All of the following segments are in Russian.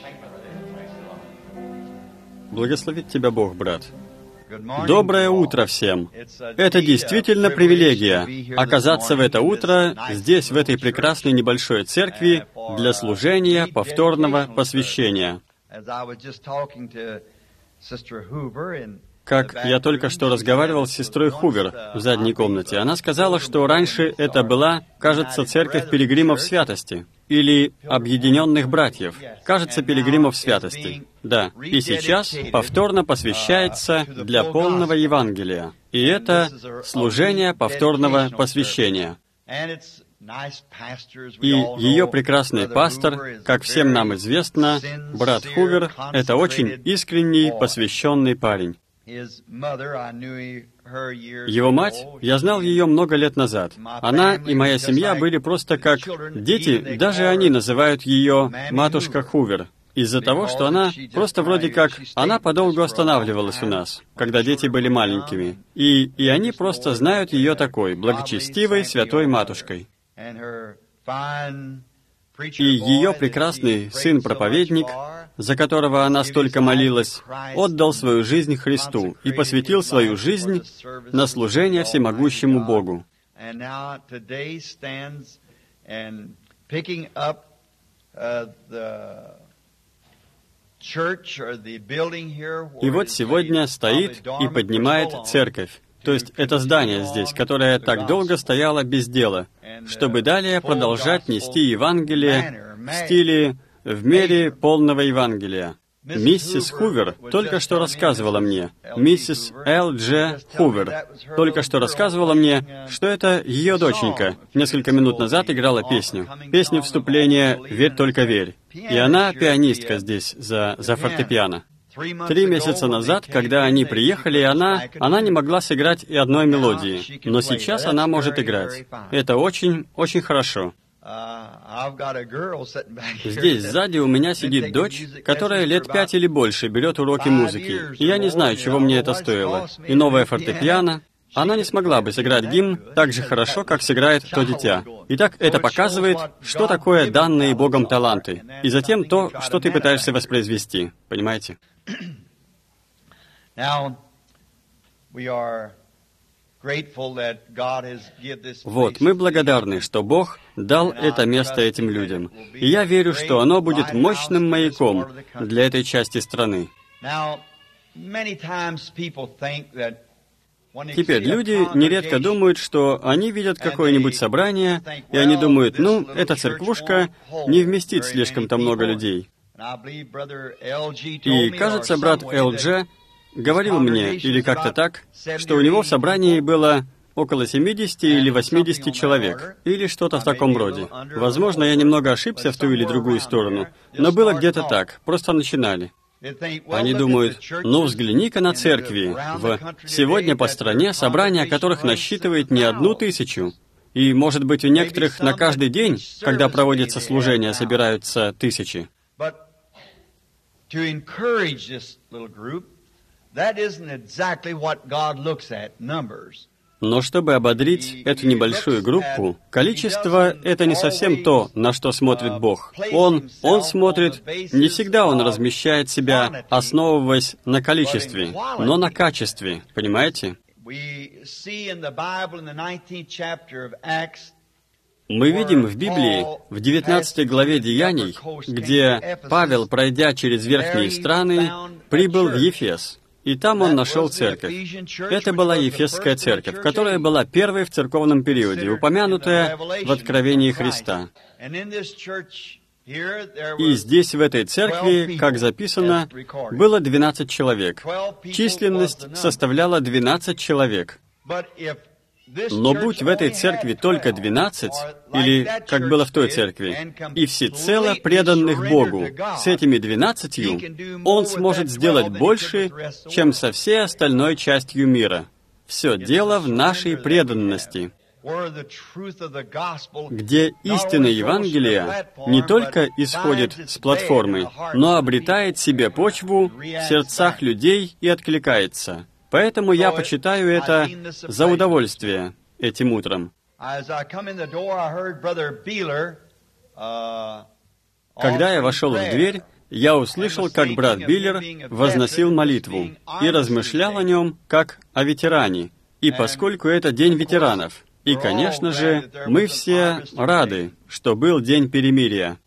Благословит тебя Бог, брат. Доброе утро всем! Это действительно привилегия оказаться в это утро здесь, в этой прекрасной небольшой церкви для служения повторного посвящения. Как я только что разговаривал с сестрой Хувер в задней комнате, она сказала, что раньше это была, кажется, церковь пилигримов святости или объединенных братьев. Кажется, пилигримов святости. Да. И сейчас повторно посвящается для полного Евангелия. И это служение повторного посвящения. И ее прекрасный пастор, как всем нам известно, брат Хувер, это очень искренний, посвященный парень. Его мать, я знал ее много лет назад. Она и моя семья были просто как дети, даже они называют ее «матушка Хувер», из-за того, что она просто вроде как... Она подолгу останавливалась у нас, когда дети были маленькими. И они просто знают ее такой, благочестивой, святой матушкой. И ее прекрасный сын-проповедник, за которого она столько молилась, отдал свою жизнь Христу и посвятил свою жизнь на служение всемогущему Богу. И вот сегодня стоит и поднимает церковь. То есть это здание здесь, которое так долго стояло без дела, чтобы далее продолжать нести Евангелие в стиле «в мере полного Евангелия». Миссис Хувер только что рассказывала мне, миссис Л. Дж. Хувер, только что рассказывала мне, что это ее доченька несколько минут назад играла песню вступления «Верь, только верь». И она пианистка здесь за фортепиано. 3 месяца назад, когда они приехали, она не могла сыграть и одной мелодии, но сейчас она может играть. Это очень, очень хорошо. Здесь сзади у меня сидит дочь, которая лет 5 или больше берет уроки музыки, и я не знаю, чего мне это стоило. И новое фортепиано. Она не смогла бы сыграть гимн так же хорошо, как сыграет то дитя. Итак, это показывает, что такое данные Богом таланты, и затем то, что ты пытаешься воспроизвести. Понимаете? Вот, мы благодарны, что Бог дал это место этим людям. И я верю, что оно будет мощным маяком для этой части страны. Теперь люди нередко думают, что они видят какое-нибудь собрание, и они думают, эта церквушка не вместит слишком-то много людей. И, кажется, брат Л.Дж. говорил мне, или как-то так, что у него в собрании было около 70 или 80 человек, или что-то в таком роде. Возможно, я немного ошибся в ту или другую сторону, но было где-то так, просто начинали. Они думают, взгляни-ка на церкви. Сегодня по стране собрания, которых насчитывает не 1000, и, может быть, у некоторых на каждый день, когда проводится служение, собираются 1000. Но чтобы ободрить эту небольшую группу, количество — это не совсем то, на что смотрит Бог. Он смотрит, не всегда Он размещает себя, основываясь на количестве, но на качестве, понимаете? Мы видим в Библии, в 19 главе Деяний, где Павел, пройдя через верхние страны, прибыл в Ефес. И там он нашел церковь. Это была Ефесская церковь, которая была первой в церковном периоде, упомянутая в Откровении Христа. И здесь, в этой церкви, как записано, было 12 человек. Численность составляла 12 человек. Но будь в этой церкви только 12, или, как было в той церкви, и всецело преданных Богу с этими 12, Он сможет сделать больше, чем со всей остальной частью мира. Все дело в нашей преданности, где истина Евангелия не только исходит с платформы, но обретает себе почву в сердцах людей и откликается. Поэтому я почитаю это за удовольствие этим утром. Когда я вошел в дверь, я услышал, как брат Биллер возносил молитву и размышлял о нем как о ветеране. И поскольку это День ветеранов, и, конечно же, мы все рады, что был День перемирия.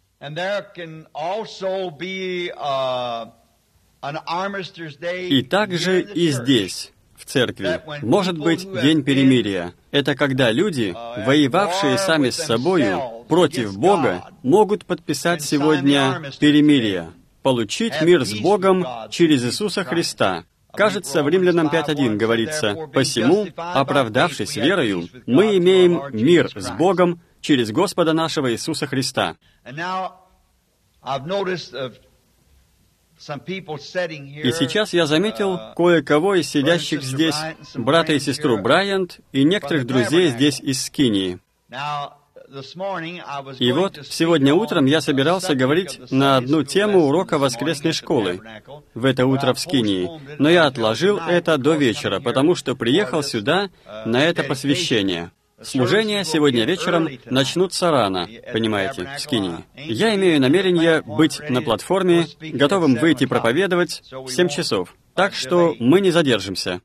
И также и здесь, в церкви, может быть День перемирия. Это когда люди, воевавшие сами с собою против Бога, могут подписать сегодня перемирие, получить мир с Богом через Иисуса Христа. Кажется, в Римлянам 5:1 говорится: «Посему, оправдавшись верою, мы имеем мир с Богом через Господа нашего Иисуса Христа». И сейчас я заметил кое-кого из сидящих здесь, брата и сестру Брайант, и некоторых друзей здесь из Скинии. И вот, сегодня утром я собирался говорить на одну тему урока воскресной школы в это утро в Скинии, но я отложил это до вечера, потому что приехал сюда на это посвящение. Служения сегодня вечером начнутся рано, понимаете, в Скинии. Я имею намерение быть на платформе, готовым выйти проповедовать в 7 часов. Так что мы не задержимся.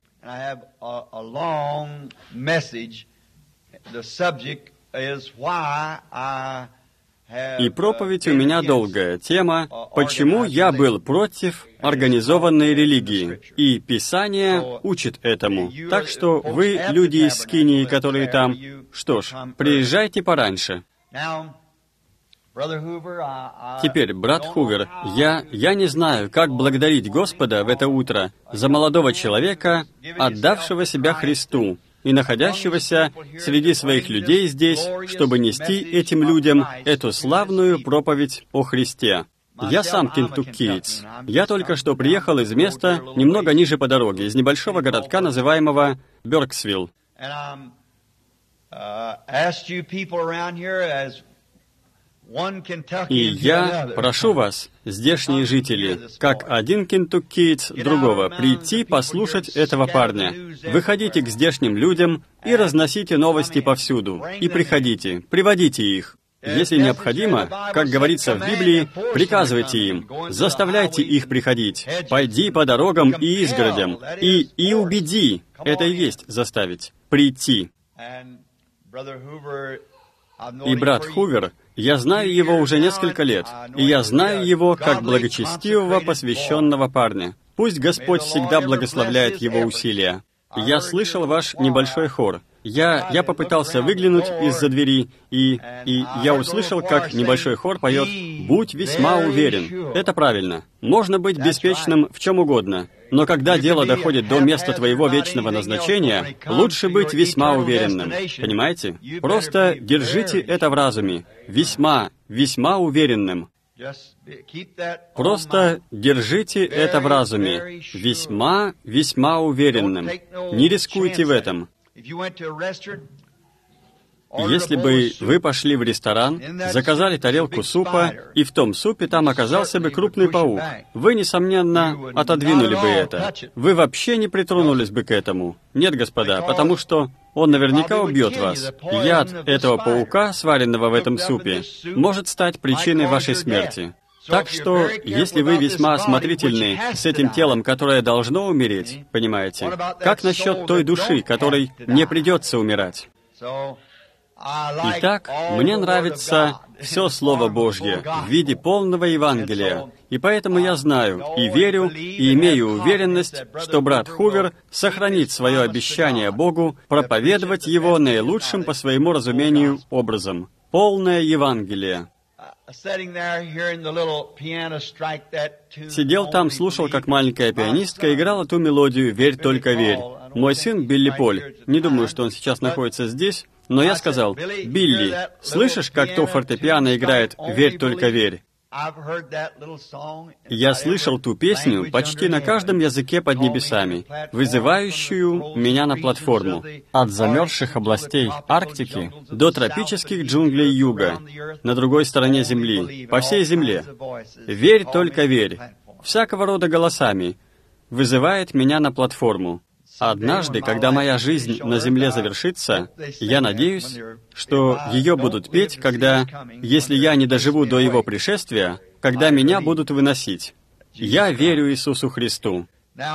И проповедь у меня долгая. Тема «Почему я был против организованной религии?» И Писание учит этому. Так что вы, люди из Скинии, которые там, что ж, приезжайте пораньше. Теперь, брат Хувер, я не знаю, как благодарить Господа в это утро за молодого человека, отдавшего себя Христу, и находящегося среди своих людей здесь, чтобы нести этим людям эту славную проповедь о Христе. Я сам кентуккиец. Я только что приехал из места немного ниже по дороге, из небольшого городка, называемого Бёрксвилл. И я прошу вас, здешние жители, как один кентуккиец другого, прийти послушать этого парня. Выходите к здешним людям и разносите новости повсюду. И приходите, приводите их. Если необходимо, как говорится в Библии, приказывайте им, заставляйте их приходить. Пойди по дорогам и изгородям, и убеди, это и есть заставить, прийти. И брат Хувер, я знаю его уже несколько лет, и я знаю его как благочестивого, посвященного парня. Пусть Господь всегда благословляет его усилия. Я слышал ваш небольшой хор. Я попытался выглянуть из-за двери, и я услышал, как небольшой хор поет «Будь весьма уверен». Это правильно. Можно быть беспечным в чем угодно, но когда дело доходит до места твоего вечного назначения, лучше быть весьма уверенным. Понимаете? Просто держите это в разуме. Весьма, весьма уверенным. Просто держите это в разуме. Весьма, весьма уверенным. Не рискуйте в этом. Если бы вы пошли в ресторан, заказали тарелку супа, и в том супе там оказался бы крупный паук, вы, несомненно, отодвинули бы это. Вы вообще не притронулись бы к этому. Нет, господа, потому что он наверняка убьет вас. Яд этого паука, сваренного в этом супе, может стать причиной вашей смерти. Так что, если вы весьма осмотрительны с этим телом, которое должно умереть, понимаете, как насчет той души, которой не придется умирать? Итак, мне нравится все Слово Божье в виде полного Евангелия, и поэтому я знаю, и верю, и имею уверенность, что брат Хувер сохранит свое обещание Богу проповедовать его наилучшим по своему разумению образом. Полное Евангелие. Сидел там, слушал, как маленькая пианистка играла ту мелодию «Верь, только верь». Мой сын, Билли Поль, не думаю, что он сейчас находится здесь, но я сказал: «Билли, слышишь, как то фортепиано играет «Верь, только верь»?» Я слышал ту песню почти на каждом языке под небесами, вызывающую меня на платформу. От замерзших областей Арктики до тропических джунглей юга, на другой стороне Земли, по всей Земле. «Верь, только верь», всякого рода голосами, вызывает меня на платформу. Однажды, когда моя жизнь на земле завершится, я надеюсь, что ее будут петь, когда, если я не доживу до Его пришествия, когда меня будут выносить. Я верю Иисусу Христу.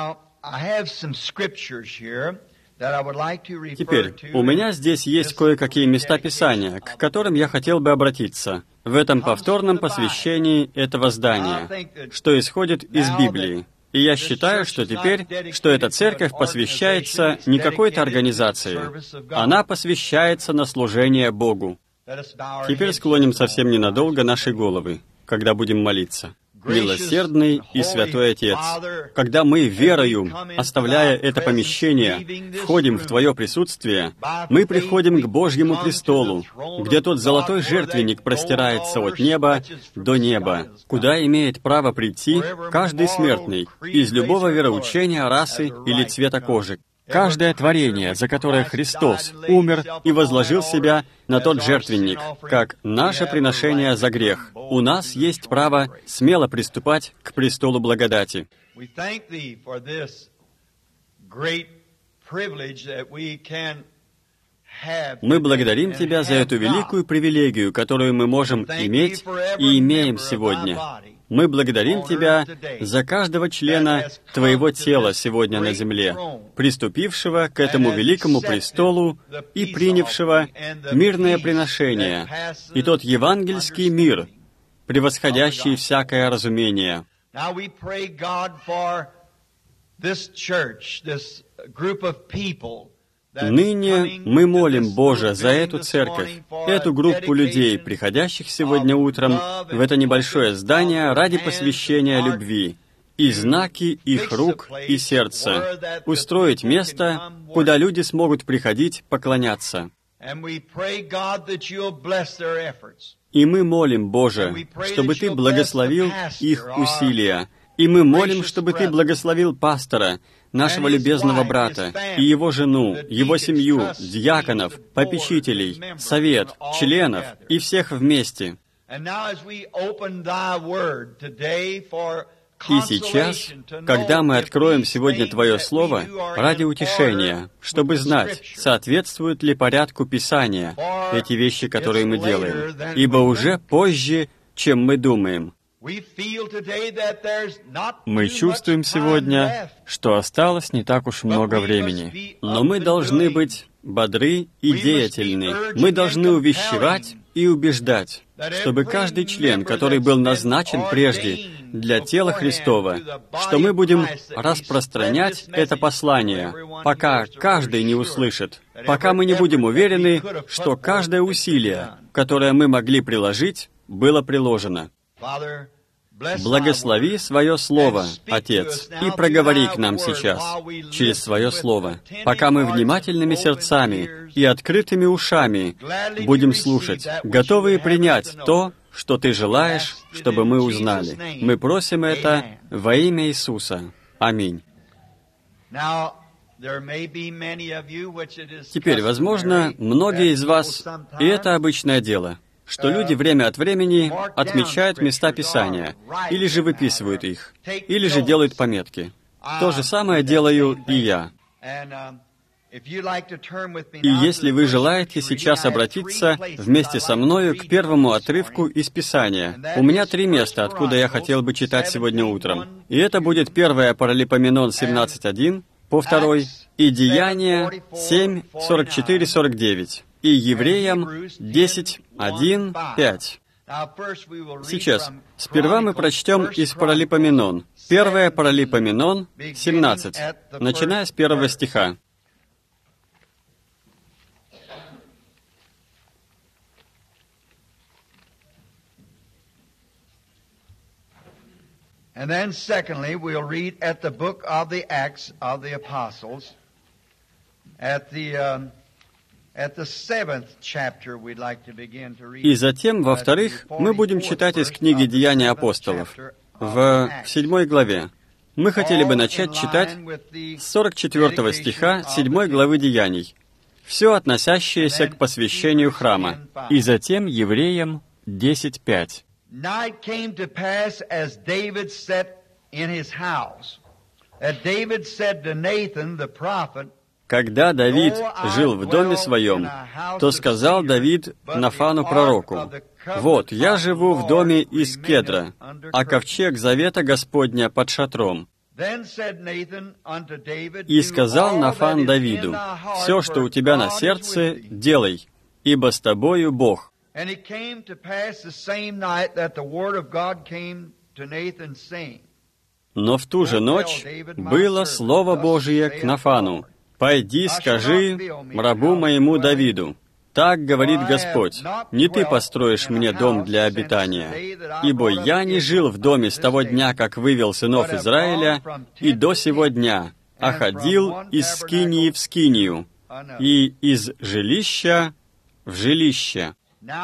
Теперь, у меня здесь есть кое-какие места Писания, к которым я хотел бы обратиться в этом повторном посвящении этого здания, что исходит из Библии. И я считаю, что теперь, что эта церковь посвящается не какой-то организации, она посвящается на служение Богу. Теперь склоним совсем ненадолго наши головы, когда будем молиться. Милосердный и святой Отец, когда мы верою, оставляя это помещение, входим в Твое присутствие, мы приходим к Божьему престолу, где тот золотой жертвенник простирается от неба до неба, куда имеет право прийти каждый смертный из любого вероучения, расы или цвета кожи. Каждое творение, за которое Христос умер и возложил себя на тот жертвенник, как наше приношение за грех, у нас есть право смело приступать к престолу благодати. Мы благодарим Тебя за эту великую привилегию, которую мы можем иметь и имеем сегодня. Мы благодарим Тебя за каждого члена Твоего тела сегодня на земле, приступившего к этому великому престолу и принявшего мирное приношение, и тот евангельский мир, превосходящий всякое разумение. Ныне мы молим, Боже, за эту церковь, эту группу людей, приходящих сегодня утром в это небольшое здание ради посвящения любви, и знаки их рук и сердца, устроить место, куда люди смогут приходить поклоняться. И мы молим, Боже, чтобы Ты благословил их усилия, и мы молим, чтобы Ты благословил пастора, нашего любезного брата, и его жену, его семью, диаконов, попечителей, совет, членов и всех вместе. И сейчас, когда мы откроем сегодня Твое Слово ради утешения, чтобы знать, соответствуют ли порядку Писания эти вещи, которые мы делаем, ибо уже позже, чем мы думаем. Мы чувствуем сегодня, что осталось не так уж много времени, но мы должны быть бодры и деятельны. Мы должны увещевать и убеждать, чтобы каждый член, который был назначен прежде для тела Христова, что мы будем распространять это послание, пока каждый не услышит, пока мы не будем уверены, что каждое усилие, которое мы могли приложить, было приложено. Благослови Свое Слово, Отец, и проговори к нам сейчас, через Свое Слово, пока мы внимательными сердцами и открытыми ушами будем слушать, готовые принять то, что Ты желаешь, чтобы мы узнали. Мы просим это во имя Иисуса. Аминь. Теперь, возможно, многие из вас, и это обычное дело, что люди время от времени отмечают места Писания, или же выписывают их, или же делают пометки. То же самое делаю и я. И если вы желаете сейчас обратиться вместе со мною к первому отрывку из Писания, у меня 3 места, откуда я хотел бы читать сегодня утром. И это будет 1 Паралипоменон 17:1 по 2, и Деяния 7:44-49. И Евреям 10:1-5. Сейчас, сперва мы прочтем из Паралипоменон. 1 Паралипоменон 17, начиная с 1 стиха. And then secondly, we'll read at the book of the Acts of the Apostles, at the 7th chapter we'd like to begin to read. И затем, во-вторых, мы будем читать из книги «Деяния апостолов» в 7 главе. Мы хотели бы начать читать с 44 стиха 7 главы Деяний, все относящееся к посвящению храма, и затем Евреям 10:5. Now it came to pass, as David sat in his house, Когда Давид жил в доме своем, то сказал Давид Нафану пророку: «Вот, я живу в доме из кедра, а ковчег завета Господня под шатром». И сказал Нафан Давиду: «Все, что у тебя на сердце, делай, ибо с тобою Бог». Но в ту же ночь было слово Божие к Нафану: «Пойди, скажи рабу моему Давиду, так говорит Господь, не ты построишь мне дом для обитания, ибо я не жил в доме с того дня, как вывел сынов Израиля, и до сего дня, а ходил из скинии в скинию, и из жилища в жилище».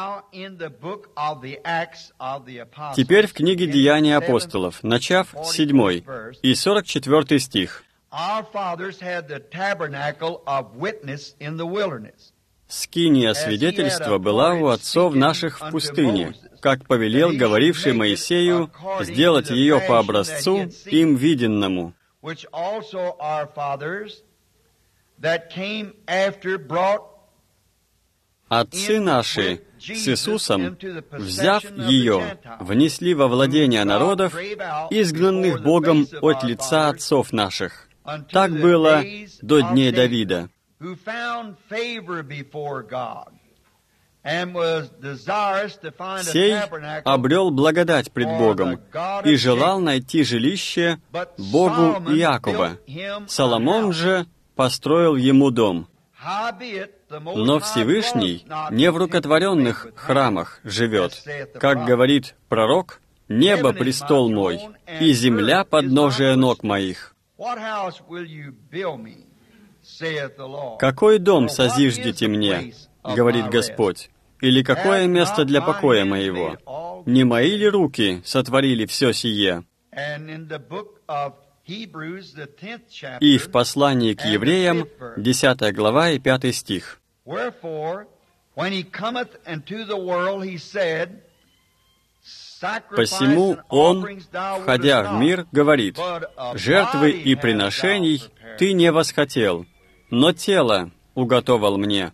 Теперь в книге «Деяния апостолов», начав 7 и 44 стих. «Скиния свидетельства была у отцов наших в пустыне, как повелел говоривший Моисею сделать ее по образцу им виденному». Отцы наши с Иисусом, взяв ее, внесли во владение народов, изгнанных Богом от лица отцов наших. Так было до дней Давида. Сей обрел благодать пред Богом и желал найти жилище Богу Иакова. Соломон же построил ему дом. Но Всевышний не в рукотворенных храмах живет. Как говорит пророк: «Небо — престол мой, и земля — подножие ног моих». «Какой дом созиждете мне, — говорит Господь, — или какое место для покоя моего? Не мои ли руки сотворили все сие?» И в послании к евреям, 10 глава и 5 стих. «Посему Он, входя в мир, говорит: жертвы и приношений ты не восхотел, но тело уготовал мне».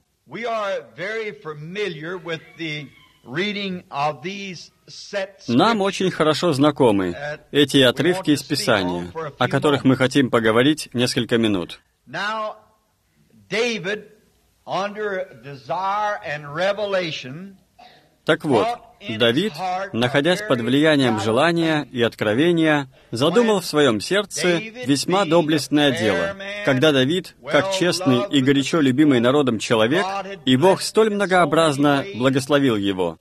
Нам очень хорошо знакомы эти отрывки из Писания, о которых мы хотим поговорить несколько минут. Так вот, Давид, находясь под влиянием желания и откровения, задумал в своем сердце весьма доблестное дело. Когда Давид, как честный и горячо любимый народом человек, и Бог столь многообразно благословил его.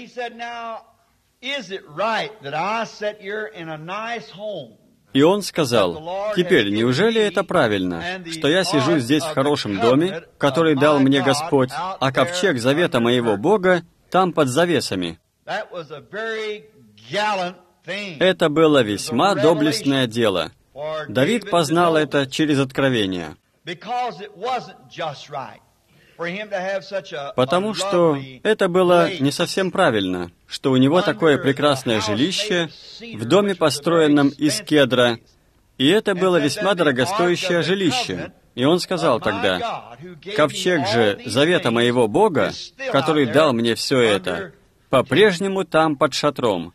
И он сказал: «Теперь, неужели это правильно, что я сижу здесь в хорошем доме, который дал мне Господь, а ковчег завета моего Бога там под завесами?» Это было весьма доблестное дело. Давид познал это через откровение. Потому что это было не совсем правильно, что у него такое прекрасное жилище в доме, построенном из кедра, и это было весьма дорогостоящее жилище. И он сказал тогда: «Ковчег же завета моего Бога, который дал мне все это, по-прежнему там под шатром».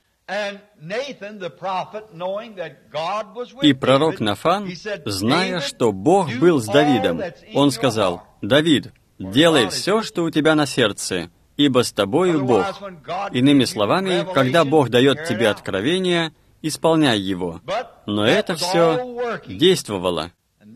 И пророк Нафан, зная, что Бог был с Давидом, он сказал: «Давид, делай все, что у тебя на сердце, ибо с тобою Бог». Иными словами, когда Бог дает тебе откровение, исполняй его. Но это все действовало.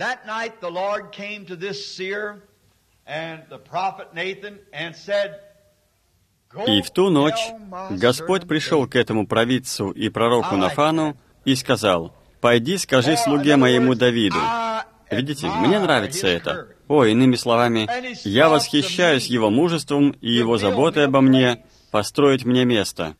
И в ту ночь Господь пришел к этому провидцу и пророку Нафану и сказал: «Пойди, скажи слуге моему Давиду». Видите, мне нравится это. Иными словами, я восхищаюсь его мужеством и его заботой обо мне, построить мне место.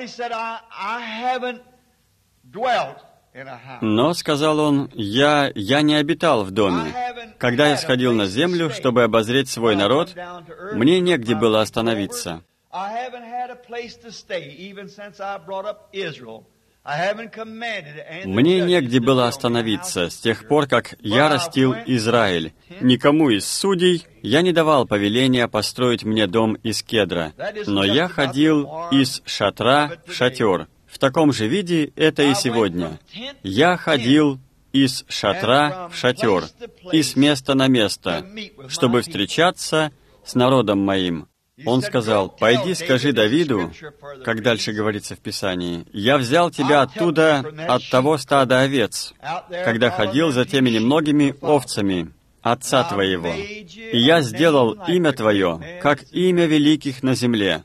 Но, сказал он, я не обитал в доме. Когда я сходил на землю, чтобы обозреть свой народ, мне негде было остановиться. Мне негде было остановиться с тех пор, как я растил Израиль. Никому из судей я не давал повеления построить мне дом из кедра, но я ходил из шатра в шатер. В таком же виде это и сегодня. Я ходил из шатра в шатер, и с места на место, чтобы встречаться с народом моим. Он сказал: «Пойди, скажи Давиду», как дальше говорится в Писании, «Я взял тебя оттуда, от того стада овец, когда ходил за теми немногими овцами отца твоего, и я сделал имя твое, как имя великих на земле.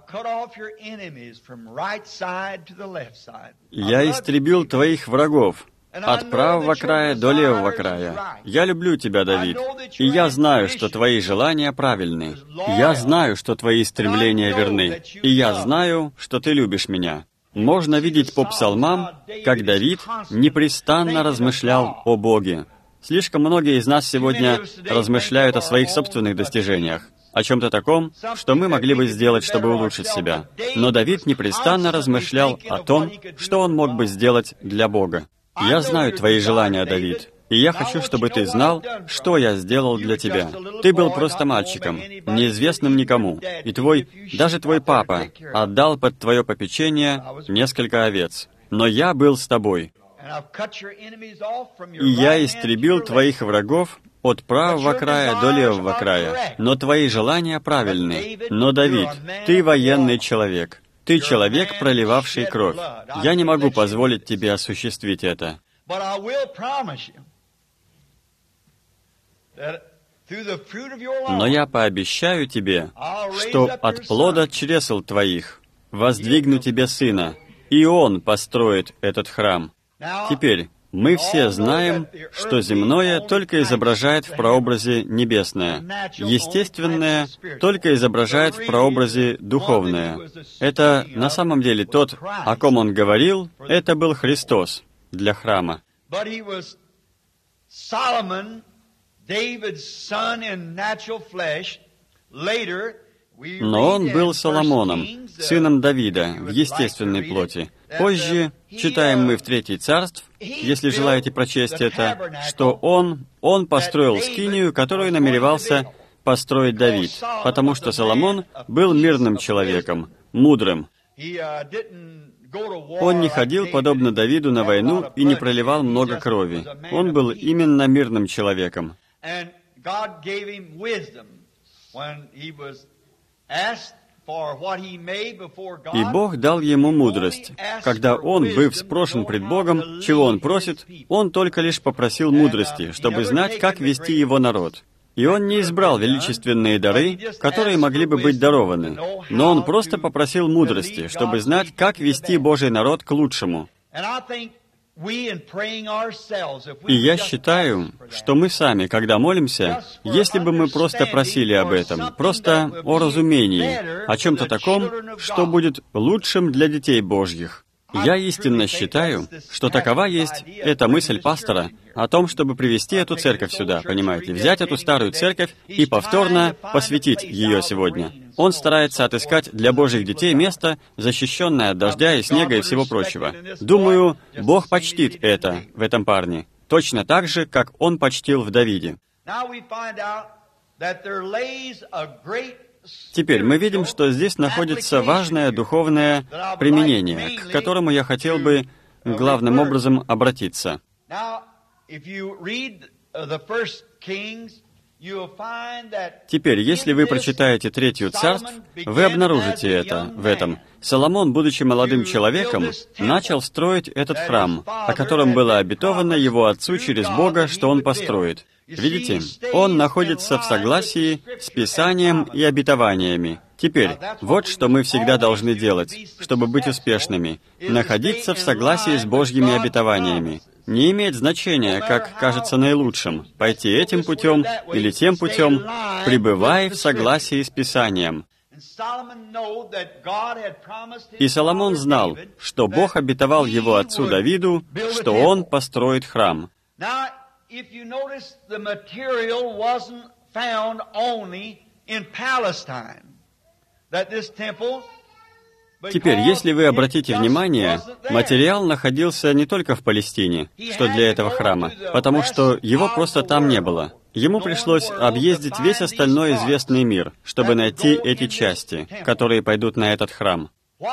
Я истребил твоих врагов от правого края до левого края. Я люблю тебя, Давид, и я знаю, что твои желания правильны. Я знаю, что твои стремления верны, и я знаю, что ты любишь меня». Можно видеть по псалмам, как Давид непрестанно размышлял о Боге. Слишком многие из нас сегодня размышляют о своих собственных достижениях, о чем-то таком, что мы могли бы сделать, чтобы улучшить себя. Но Давид непрестанно размышлял о том, что он мог бы сделать для Бога. «Я знаю твои желания, Давид, и я хочу, чтобы ты знал, что я сделал для тебя. Ты был просто мальчиком, неизвестным никому, и даже твой папа отдал под твое попечение несколько овец. Но я был с тобой, и я истребил твоих врагов от правого края до левого края. Но твои желания правильны. Но, Давид, ты военный человек. Ты человек, проливавший кровь. Я не могу позволить тебе осуществить это. Но я пообещаю тебе, что от плода чресл твоих воздвигну тебе сына, и он построит этот храм». Теперь, мы все знаем, что земное только изображает в прообразе небесное, естественное только изображает в прообразе духовное. Это на самом деле тот, о ком он говорил, это был Христос для храма. Но он был Соломоном, сыном Давида, в естественной плоти. Позже, читаем мы в 3 Царств, если желаете прочесть это, что он построил скинию, которую намеревался построить Давид, потому что Соломон был мирным человеком, мудрым. Он не ходил, подобно Давиду, на войну и не проливал много крови. Он был именно мирным человеком. И Бог дал ему мудрость. Когда он, быв спрошен пред Богом, чего он просит, он только лишь попросил мудрости, чтобы знать, как вести его народ. И он не избрал величественные дары, которые могли бы быть дарованы, но он просто попросил мудрости, чтобы знать, как вести Божий народ к лучшему. И я считаю, что мы сами, когда молимся, если бы мы просто просили об этом, просто о разумении, о чем-то таком, что будет лучшим для детей Божьих. Я истинно считаю, что такова есть эта мысль пастора о том, чтобы привести эту церковь сюда, понимаете, взять эту старую церковь и повторно посвятить ее сегодня. Он старается отыскать для Божьих детей место, защищенное от дождя и снега и всего прочего. Думаю, Бог почтит это в этом парне, точно так же, как Он почтил в Давиде. Теперь мы видим, что здесь находится важное духовное применение, к которому я хотел бы главным образом обратиться. Теперь, если вы прочитаете 3 Царств, вы обнаружите это в этом. Соломон, будучи молодым человеком, начал строить этот храм, о котором было обетовано его отцу через Бога, что он построит. Видите, он находится в согласии с Писанием и обетованиями. Теперь, вот что мы всегда должны делать, чтобы быть успешными. Находиться в согласии с Божьими обетованиями. Не имеет значения, как кажется наилучшим, пойти этим путем или тем путем, пребывай в согласии с Писанием. И Соломон знал, что Бог обетовал его отцу Давиду, что он построит храм. If you notice, the material wasn't found only in Palestine. That this temple Теперь, если вы обратите внимание, материал находился не только в Палестине, что для этого храма, потому что его просто там не было. Ему пришлось объездить весь остальной известный мир, чтобы найти эти части, которые пойдут на этот храм.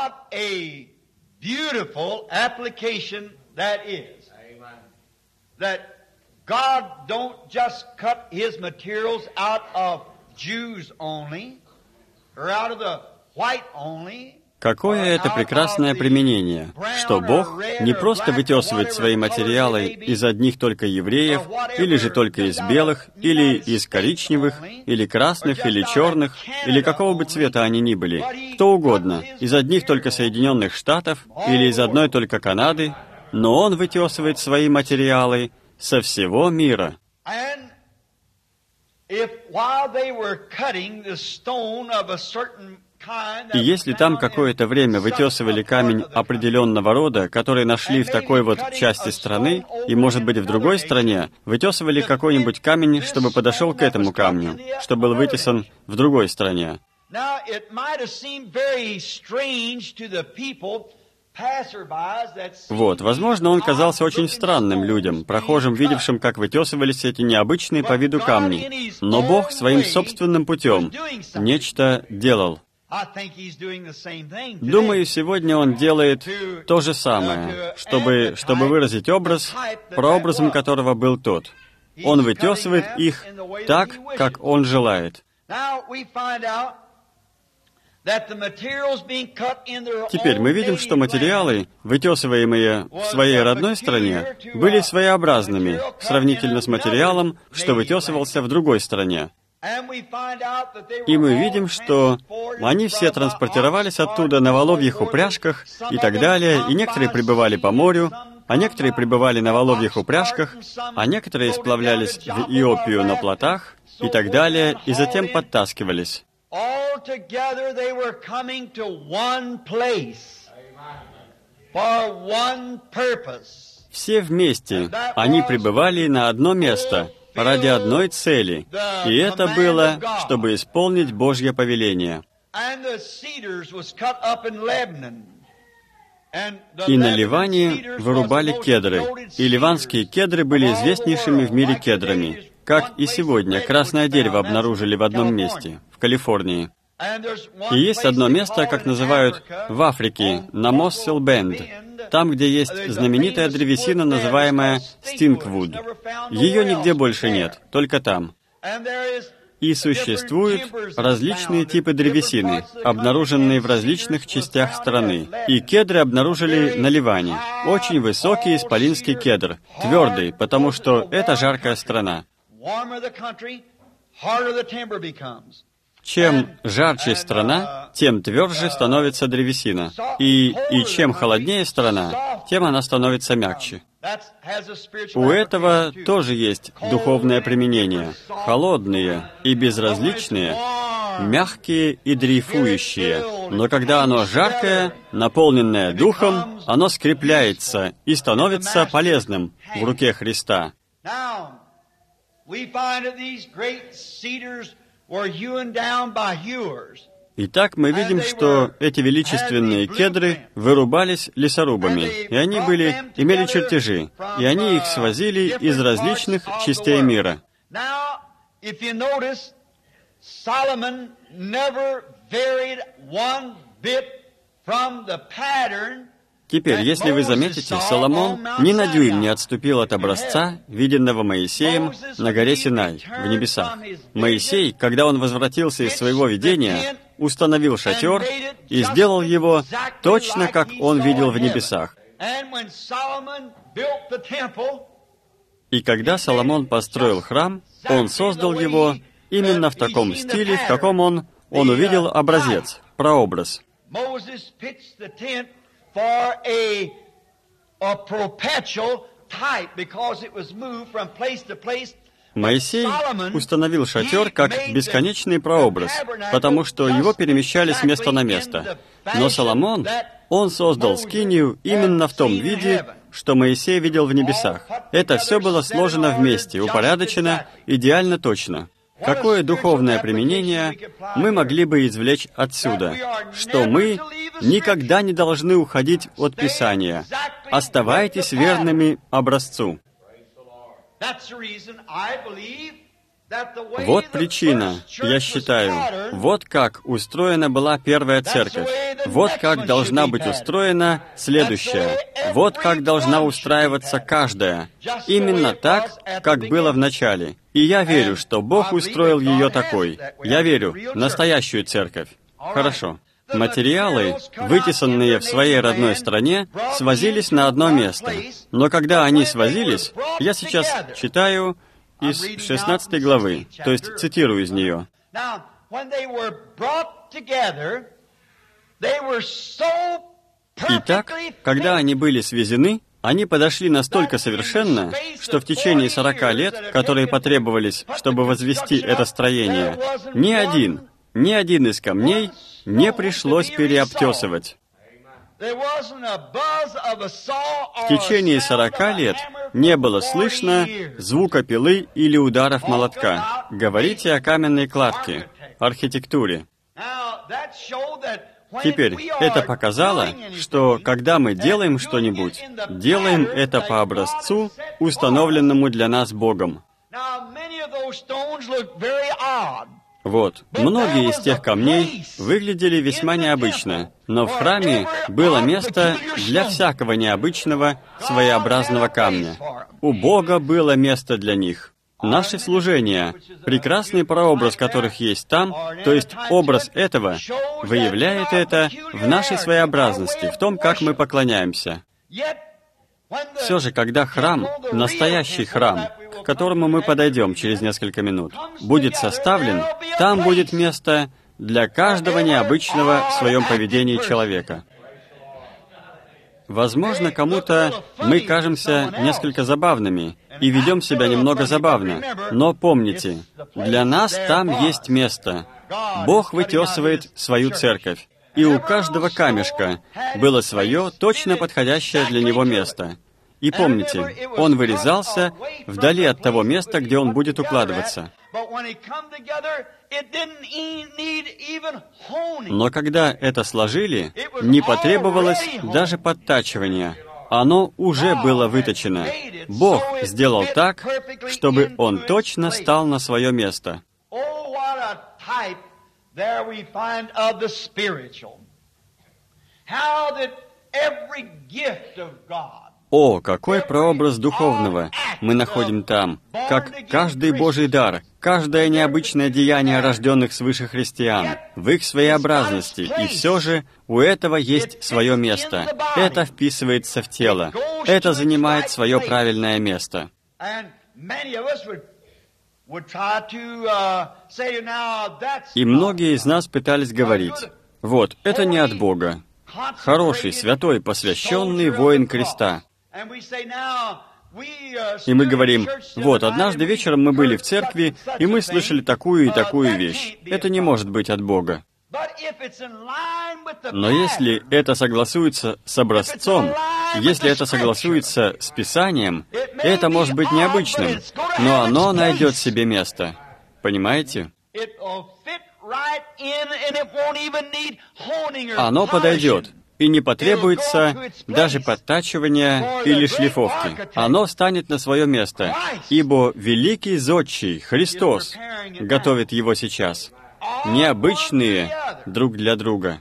Какое это прекрасное применение, что Бог не просто вытесывает свои материалы из одних только евреев, или же только из белых, или из коричневых, или красных, или черных, или какого бы цвета они ни были, кто угодно, из одних только Соединенных Штатов, или из одной только Канады, но Он вытесывает свои материалы со всего мира. И если там какое-то время вытесывали камень определенного рода, который нашли в такой вот части страны, и, может быть, в другой стране, вытесывали какой-нибудь камень, чтобы подошел к этому камню, что был вытесан в другой стране. Вот, возможно, он казался очень странным людям, прохожим, видевшим, как вытесывались эти необычные по виду камни. Но Бог своим собственным путем нечто делал. Думаю, сегодня Он делает то же самое, чтобы выразить образ, прообразом которого был тот. Он вытесывает их так, как Он желает. Теперь мы видим, что материалы, вытесываемые в своей родной стране, были своеобразными, сравнительно с материалом, что вытесывался в другой стране. И мы видим, что они все транспортировались оттуда на воловьих упряжках и так далее, и некоторые прибывали по морю, а некоторые прибывали на воловьих упряжках, а некоторые сплавлялись в Иопию на плотах и так далее, и затем подтаскивались. Все вместе они прибывали на одно место, ради одной цели, и это было, чтобы исполнить Божье повеление. И на Ливане вырубали кедры, и ливанские кедры были известнейшими в мире кедрами, как и сегодня красное дерево обнаружили в одном месте, в Калифорнии. И есть одно место, как называют в Африке, на Моссел-Бенд, там, где есть знаменитая древесина, называемая Стинквуд. Ее нигде больше нет, только там. И существуют различные типы древесины, обнаруженные в различных частях страны. И кедры обнаружили на Ливане. Очень высокий исполинский кедр, твердый, потому что это жаркая страна. Чем жарче страна, тем тверже становится древесина. И чем холоднее страна, тем она становится мягче. У этого тоже есть духовное применение. Холодные и безразличные, мягкие и дрейфующие. Но когда оно жаркое, наполненное духом, оно скрепляется и становится полезным в руке Христа. Итак, мы видим, что эти величественные кедры вырубались лесорубами, и они имели чертежи, и они их свозили из различных частей мира. Теперь, если вы заметите, Соломон ни на дюйм не отступил от образца, виденного Моисеем на горе Синай, в небесах. Моисей, когда он возвратился из своего видения, установил шатер и сделал его точно, как он видел в небесах. И когда Соломон построил храм, он создал его именно в таком стиле, в каком он увидел образец, прообраз. Моисей установил шатер как бесконечный прообраз, потому что его перемещали с места на место. Но Соломон, он создал скинию именно в том виде, что Моисей видел в небесах. Это все было сложено вместе, упорядочено, идеально точно. Какое духовное применение мы могли бы извлечь отсюда? Что мы никогда не должны уходить от Писания. Оставайтесь верными образцу. Вот причина, я считаю, вот как устроена была первая церковь, вот как должна быть устроена следующая, вот как должна устраиваться каждая, именно так, как было в начале. И я верю, что Бог устроил ее такой. Я верю в настоящую церковь. Хорошо. Материалы, вытесанные в своей родной стране, свозились на одно место. Но когда они свозились, я сейчас читаю из 16 главы, то есть цитирую из нее. Итак, когда они были свезены, они подошли настолько совершенно, что в течение 40 лет, которые потребовались, чтобы возвести это строение, ни один из камней не пришлось переобтесывать. В течение 40 лет не было слышно звука пилы или ударов молотка. Говорите о каменной кладке, архитектуре. Теперь, это показало, что когда мы делаем что-нибудь, делаем это по образцу, установленному для нас Богом. Вот, многие из тех камней выглядели весьма необычно, но в храме было место для всякого необычного, своеобразного камня. У Бога было место для них. Наши служения, прекрасный прообраз которых есть там, то есть образ этого, выявляет это в нашей своеобразности, в том, как мы поклоняемся. Все же, когда храм, настоящий храм, к которому мы подойдем через несколько минут, будет составлен, там будет место для каждого необычного в своем поведении человека. Возможно, кому-то мы кажемся несколько забавными и ведем себя немного забавно, но помните, для нас там есть место. Бог вытесывает свою церковь, и у каждого камешка было свое, точно подходящее для него место. И помните, он вырезался вдали от того места, где он будет укладываться. Но когда это сложили, не потребовалось даже подтачивания. Оно уже было выточено. Бог сделал так, чтобы он точно стал на свое место. О, какой прообраз духовного мы находим там, как каждый Божий дар, каждое необычное деяние рожденных свыше христиан, в их своеобразности, и все же у этого есть свое место. Это вписывается в тело. Это занимает свое правильное место. И многие из нас пытались говорить, вот, это не от Бога. Хороший, святой, посвященный воин креста. И мы говорим, вот, однажды вечером мы были в церкви, и мы слышали такую и такую вещь. Это не может быть от Бога. Но если это согласуется с образцом, если это согласуется с Писанием, это может быть необычным, но оно найдет себе место. Понимаете? Оно подойдет, и не потребуется даже подтачивания или шлифовки. Оно станет на свое место, ибо великий зодчий, Христос, готовит его сейчас. Необычные друг для друга.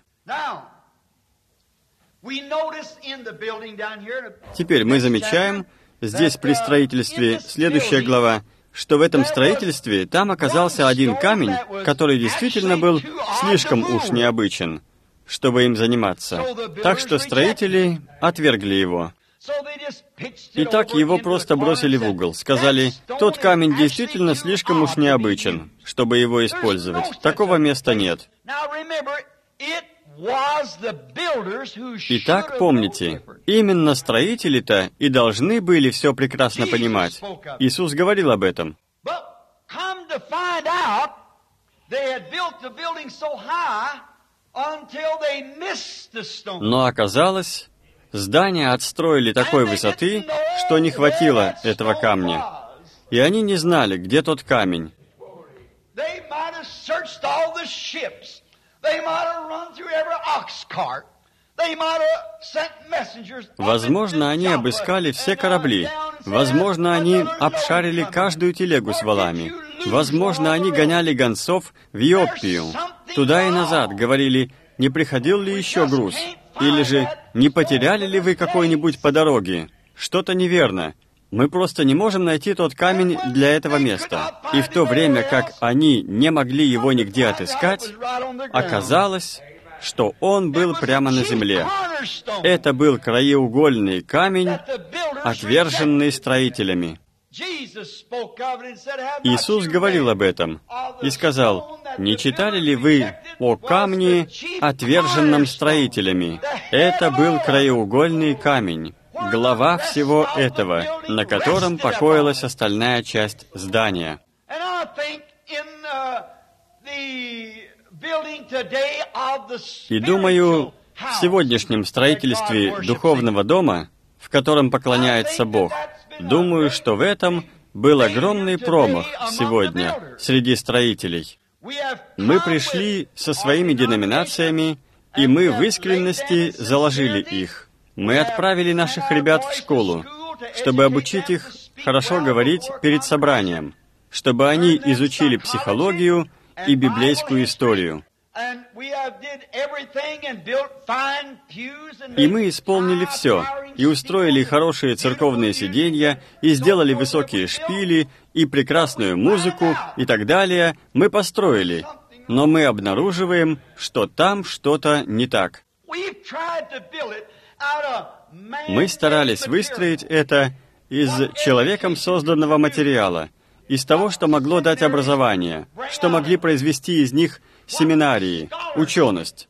Теперь мы замечаем, здесь при строительстве, следующая глава, что в этом строительстве там оказался один камень, который действительно был слишком уж необычен, чтобы им заниматься. Так что строители отвергли его. Итак, его просто бросили в угол. Сказали, тот камень действительно слишком уж необычен, чтобы его использовать. Такого места нет. Итак, помните, именно строители-то и должны были все прекрасно понимать. Иисус говорил об этом. Но оказалось, здание отстроили такой высоты, что не хватило этого камня. И они не знали, где тот камень. Возможно, они обыскали все корабли. Возможно, они обшарили каждую телегу с валами. Возможно, они гоняли гонцов в Иоппию. Туда и назад говорили, не приходил ли еще груз? Или же, не потеряли ли вы какой-нибудь по дороге? Что-то неверно. Мы просто не можем найти тот камень для этого места. И в то время, как они не могли его нигде отыскать, оказалось, что он был прямо на земле. Это был краеугольный камень, отверженный строителями. Иисус говорил об этом и сказал, «Не читали ли вы о камне, отверженном строителями? Это был краеугольный камень, глава всего этого, на котором покоилась остальная часть здания». И думаю, в сегодняшнем строительстве духовного дома, в котором поклоняется Бог, думаю, что в этом был огромный промах сегодня среди строителей. Мы пришли со своими деноминациями, и мы в искренности заложили их. Мы отправили наших ребят в школу, чтобы обучить их хорошо говорить перед собранием, чтобы они изучили психологию и библейскую историю. И мы исполнили все, и устроили хорошие церковные сиденья, и сделали высокие шпили, и прекрасную музыку, и так далее. Мы построили, но мы обнаруживаем, что там что-то не так. Мы старались выстроить это из человеком созданного материала, из того, что могло дать образование, что могли произвести из них семинарии, ученость.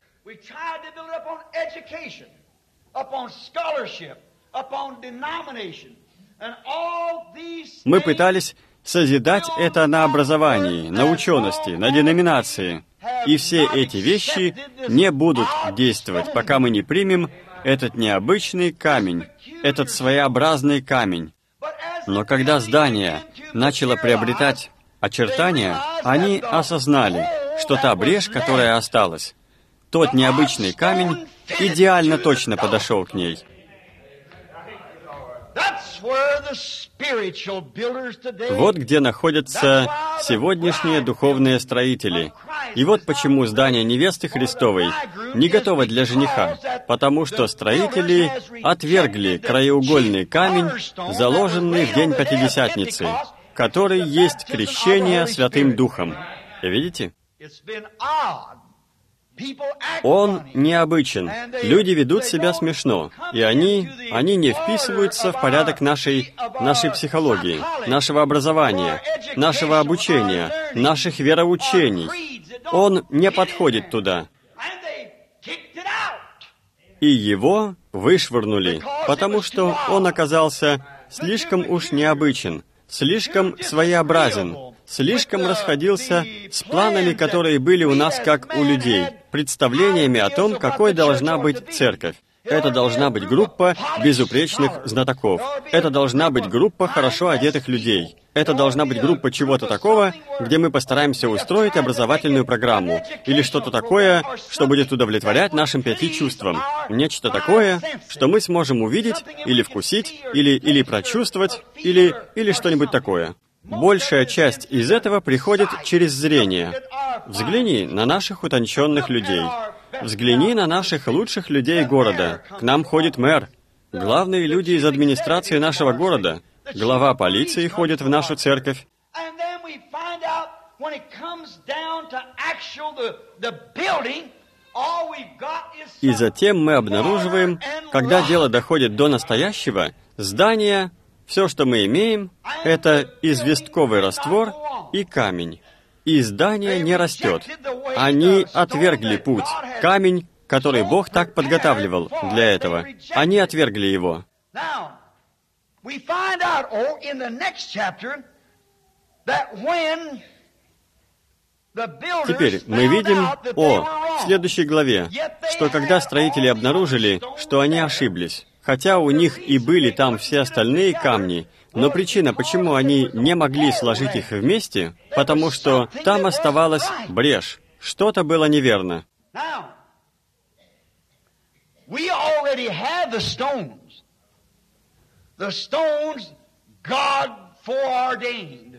Мы пытались созидать это на образовании, на учености, на деноминации. И все эти вещи не будут действовать, пока мы не примем этот необычный камень, этот своеобразный камень. Но когда здание начало приобретать очертания, они осознали, что та брешь, которая осталась, тот необычный камень, идеально точно подошел к ней. Вот где находятся сегодняшние духовные строители. И вот почему здание невесты Христовой не готово для жениха, потому что строители отвергли краеугольный камень, заложенный в день Пятидесятницы, который есть крещение Святым Духом. Видите? Он необычен. Люди ведут себя смешно, и они не вписываются в порядок нашей психологии, нашего образования, нашего обучения, наших вероучений. Он не подходит туда. И его вышвырнули, потому что он оказался слишком уж необычен, слишком своеобразен, слишком расходился с планами, которые были у нас как у людей, представлениями о том, какой должна быть церковь. Это должна быть группа безупречных знатоков. Это должна быть группа хорошо одетых людей. Это должна быть группа чего-то такого, где мы постараемся устроить образовательную программу. Или что-то такое, что будет удовлетворять нашим 5 чувствам. Нечто такое, что мы сможем увидеть, или вкусить, или прочувствовать, или что-нибудь такое. Большая часть из этого приходит через зрение. Взгляни на наших утонченных людей. Взгляни на наших лучших людей города. К нам ходит мэр. Главные люди из администрации нашего города. Глава полиции ходит в нашу церковь. И затем мы обнаруживаем, когда дело доходит до настоящего, здания, все, что мы имеем, это известковый раствор и камень. И здание не растет. Они отвергли путь, камень, который Бог так подготавливал для этого. Они отвергли его. Теперь мы видим в следующей главе, что когда строители обнаружили, что они ошиблись, хотя у них и были там все остальные камни, но причина, почему они не могли сложить их вместе, потому что там оставалась брешь. Что-то было неверно. We already have the stones. The stones God foreordained.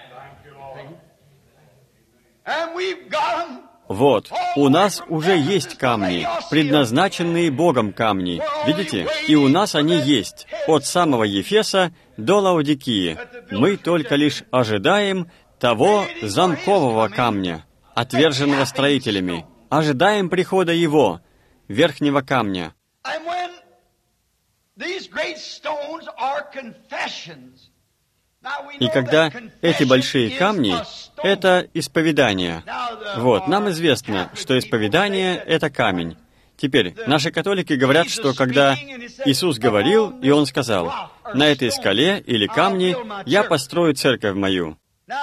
And we've got them. Вот, у нас уже есть камни, предназначенные Богом камни. Видите? И у нас они есть, от самого Ефеса до Лаодикии. Мы только лишь ожидаем того замкового камня, отверженного строителями. Ожидаем прихода его, верхнего камня. И когда эти большие камни — это исповедание. Вот, нам известно, что исповедание — это камень. Теперь, наши католики говорят, что когда Иисус говорил, и Он сказал, «На этой скале или камне я построю церковь мою».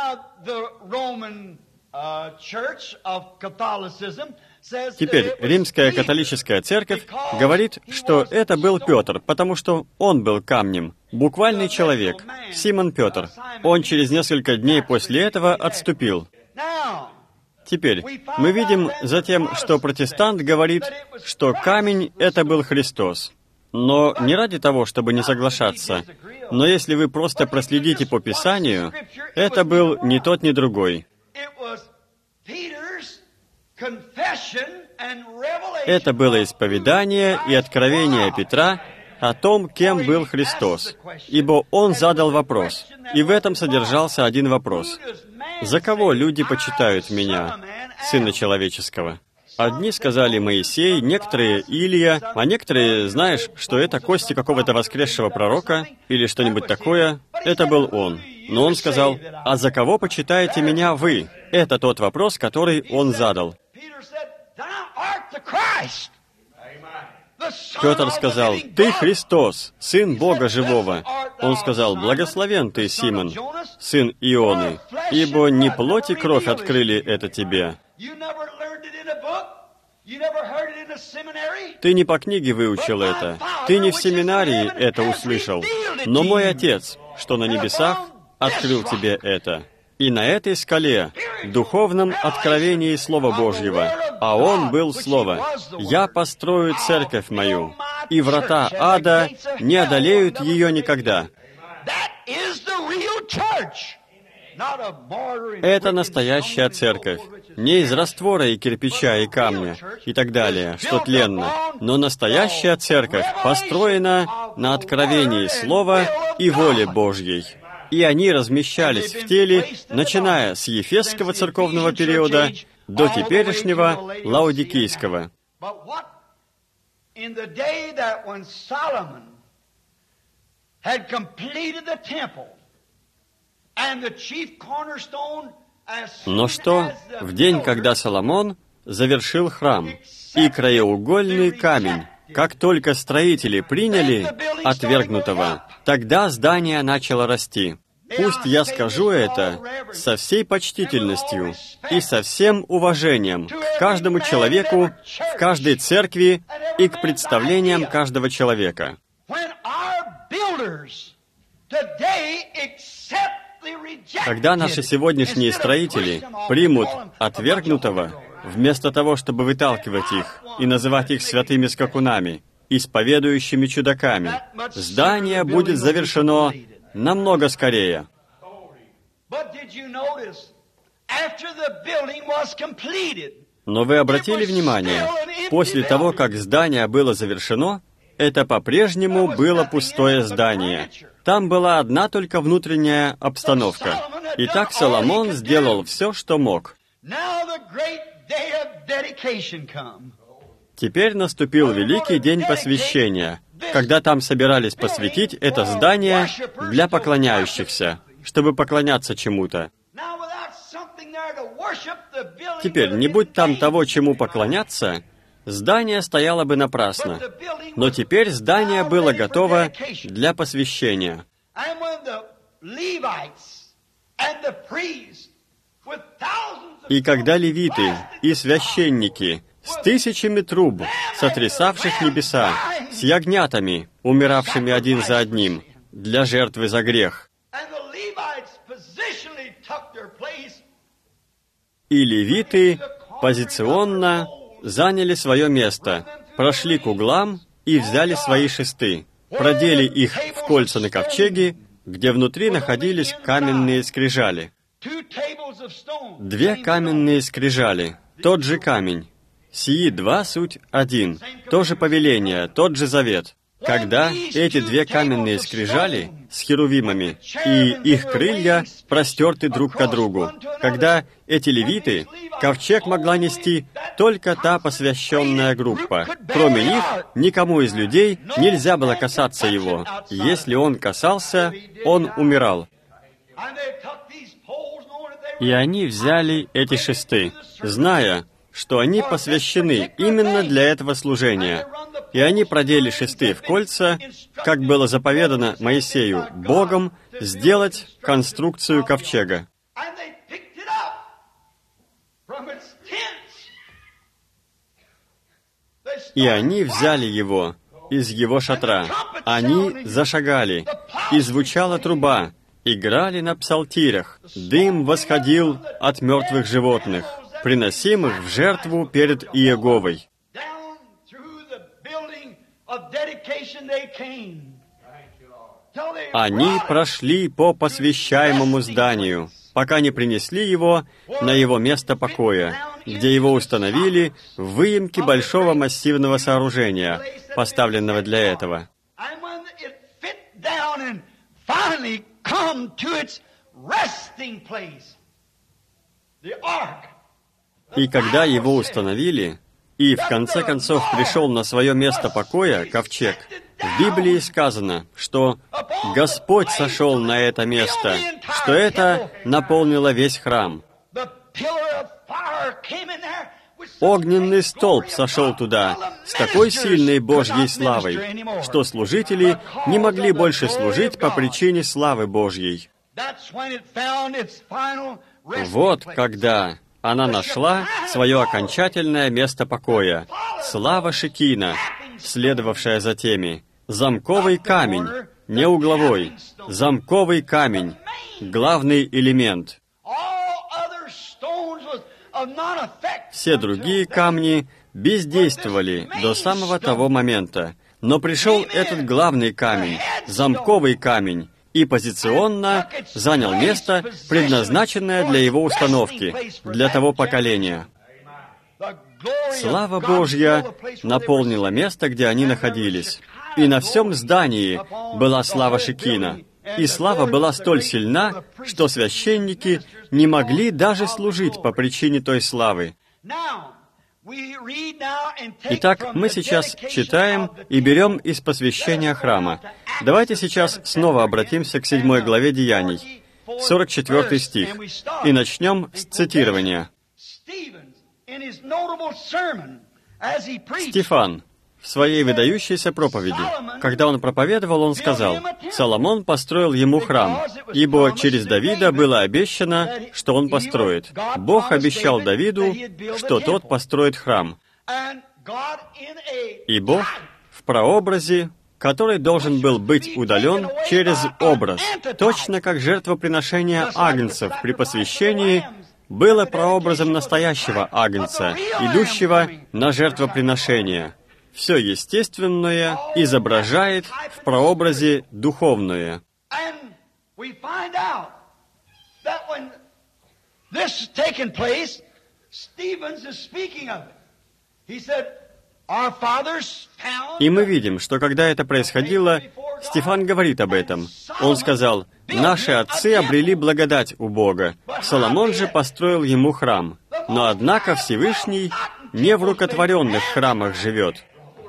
Теперь Римская католическая церковь говорит, что это был Петр, потому что он был камнем, буквальный человек, Симон Петр. Он через несколько дней после этого отступил. Теперь мы видим затем, что протестант говорит, что камень — это был Христос. Но не ради того, чтобы не соглашаться, но если вы просто проследите по Писанию, это был ни тот, ни другой. Это было исповедание и откровение Петра о том, кем был Христос, ибо он задал вопрос, и в этом содержался один вопрос. «За кого люди почитают меня, Сына Человеческого?» Одни сказали Моисей, некоторые Илия, а некоторые, знаешь, что это кости какого-то воскресшего пророка или что-нибудь такое. Это был он. Но он сказал, «А за кого почитаете меня вы?» Это тот вопрос, который он задал. Петр сказал, «Ты Христос, Сын Бога Живого». Он сказал, «Благословен ты, Симон, сын Ионы, ибо не плоть и кровь открыли это тебе». Ты не по книге выучил это, ты не в семинарии это услышал, но мой Отец, что на небесах, открыл тебе это. И на этой скале, духовном откровении Слова Божьего, а Он был Слово, «Я построю церковь мою, и врата ада не одолеют ее никогда». Это настоящая церковь, не из раствора и кирпича и камня и так далее, что тленно, но настоящая церковь построена на откровении Слова и воле Божьей. И они размещались в теле, начиная с Ефесского церковного периода до теперешнего Лаодикийского. Но что в день, когда Соломон завершил храм, и краеугольный камень, как только строители приняли отвергнутого, тогда здание начало расти. Пусть я скажу это со всей почтительностью и со всем уважением к каждому человеку, в каждой церкви и к представлениям каждого человека. Когда наши сегодняшние строители примут отвергнутого, вместо того, чтобы выталкивать их и называть их святыми скакунами, исповедующими чудаками, здание будет завершено намного скорее. Но вы обратили внимание, после того, как здание было завершено, это по-прежнему было пустое здание. Там была одна только внутренняя обстановка. Итак, Соломон сделал все, что мог. Теперь наступил великий день посвящения, когда там собирались посвятить это здание для поклоняющихся, чтобы поклоняться чему-то. Теперь, не будь там того, чему поклоняться, здание стояло бы напрасно. Но теперь здание было готово для посвящения. И когда левиты и священники с тысячами труб, сотрясавших небеса, с ягнятами, умиравшими один за одним, для жертвы за грех, и левиты позиционно заняли свое место, прошли к углам и взяли свои шесты, продели их в кольца на ковчеге, где внутри находились каменные скрижали. 2 каменные скрижали, тот же камень. Сии 2 суть один, то же повеление, тот же завет. Когда эти 2 каменные скрижали с херувимами и их крылья простерты друг к другу, когда эти левиты, ковчег могла нести только та посвященная группа. Кроме них, никому из людей нельзя было касаться его. Если он касался, он умирал. И они взяли эти шесты, зная, что они посвящены именно для этого служения. И они продели шесты в кольца, как было заповедано Моисею Богом, сделать конструкцию ковчега. И они взяли его из его шатра. Они зашагали, и звучала труба, играли на псалтирях. Дым восходил от мертвых животных, приносимых в жертву перед Иеговой. Они прошли по посвящаемому зданию, пока не принесли его на его место покоя, где его установили в выемке большого массивного сооружения, поставленного для этого. И когда его установили, и в конце концов пришел на свое место покоя, ковчег, в Библии сказано, что Господь сошел на это место, что это наполнило весь храм. Огненный столб сошел туда с такой сильной Божьей славой, что служители не могли больше служить по причине славы Божьей. Вот когда она нашла свое окончательное место покоя, слава Шекина, следовавшая за теми, замковый камень, не угловой, замковый камень, главный элемент. Все другие камни бездействовали до самого того момента, но пришел этот главный камень, замковый камень, и позиционно занял место, предназначенное для его установки, для того поколения. Слава Божья наполнила место, где они находились. И на всем здании была слава Шекина. И слава была столь сильна, что священники не могли даже служить по причине той славы. Итак, мы сейчас читаем и берем из посвящения храма. Давайте сейчас снова обратимся к 7 главе Деяний, 44 стих, и начнем с цитирования. Стефан в своей выдающейся проповеди, когда он проповедовал, он сказал: «Соломон построил ему храм, ибо через Давида было обещано, что он построит. Бог обещал Давиду, что тот построит храм. И Бог в прообразе, который должен был быть удален через образ, точно как жертвоприношение агнцев при посвящении было прообразом настоящего агнца, идущего на жертвоприношение. Все естественное изображает в прообразе духовное». И мы видим, что когда это происходило, Стефан говорит об этом. Он сказал: «Наши отцы обрели благодать у Бога, Соломон же построил ему храм. Но однако Всевышний не в рукотворенных храмах живет».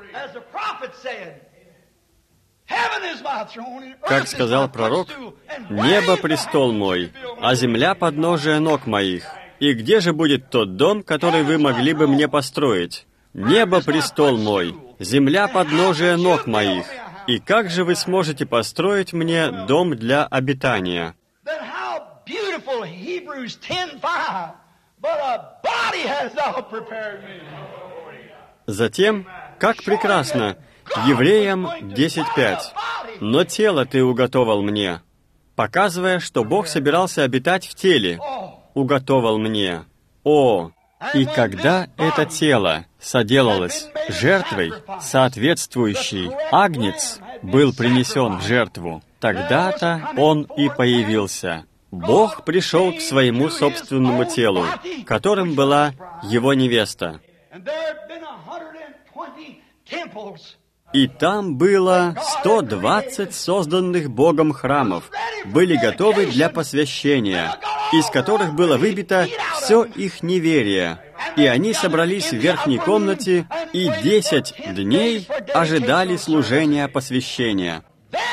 Как сказал пророк: «Небо — престол мой, а земля — подножие ног моих. И где же будет тот дом, который вы могли бы мне построить? Небо — престол мой, земля — подножие ног моих. И как же вы сможете построить мне дом для обитания?» Затем, как прекрасно, Евреям 10:5. «Но тело ты уготовал мне», показывая, что Бог собирался обитать в теле. «Уготовал мне». О, И когда это тело соделалось жертвой, соответствующий агнец был принесен в жертву, тогда-то он и появился. Бог пришел к своему собственному телу, которым была его невеста. И там было 120 созданных Богом храмов, были готовы для посвящения, из которых было выбито все их неверие. И они собрались в верхней комнате и 10 дней ожидали служения посвящения.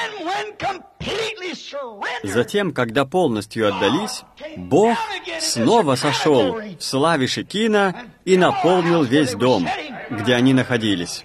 Затем, когда полностью отдались, Бог снова сошел в славе Шекина и наполнил весь дом, где они находились.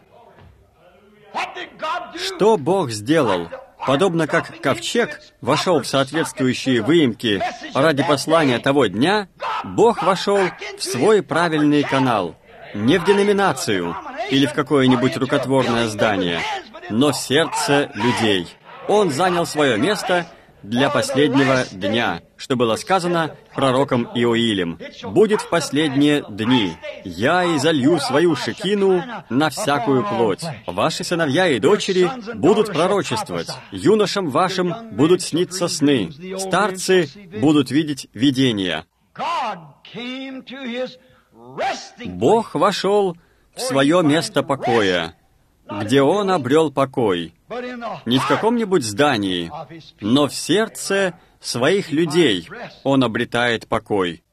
Что Бог сделал? Подобно как ковчег вошел в соответствующие выемки ради послания того дня, Бог вошел в свой правильный канал, не в деноминацию или в какое-нибудь рукотворное здание, но в сердце людей. Он занял свое место для последнего дня, что было сказано пророком Иоилем. «Будет в последние дни. Я изолью свою шекину на всякую плоть. Ваши сыновья и дочери будут пророчествовать. Юношам вашим будут сниться сны. Старцы будут видеть видения». Бог вошел в свое место покоя, где Он обрел покой. Не в каком-нибудь здании, но в сердце своих людей Он обретает покой.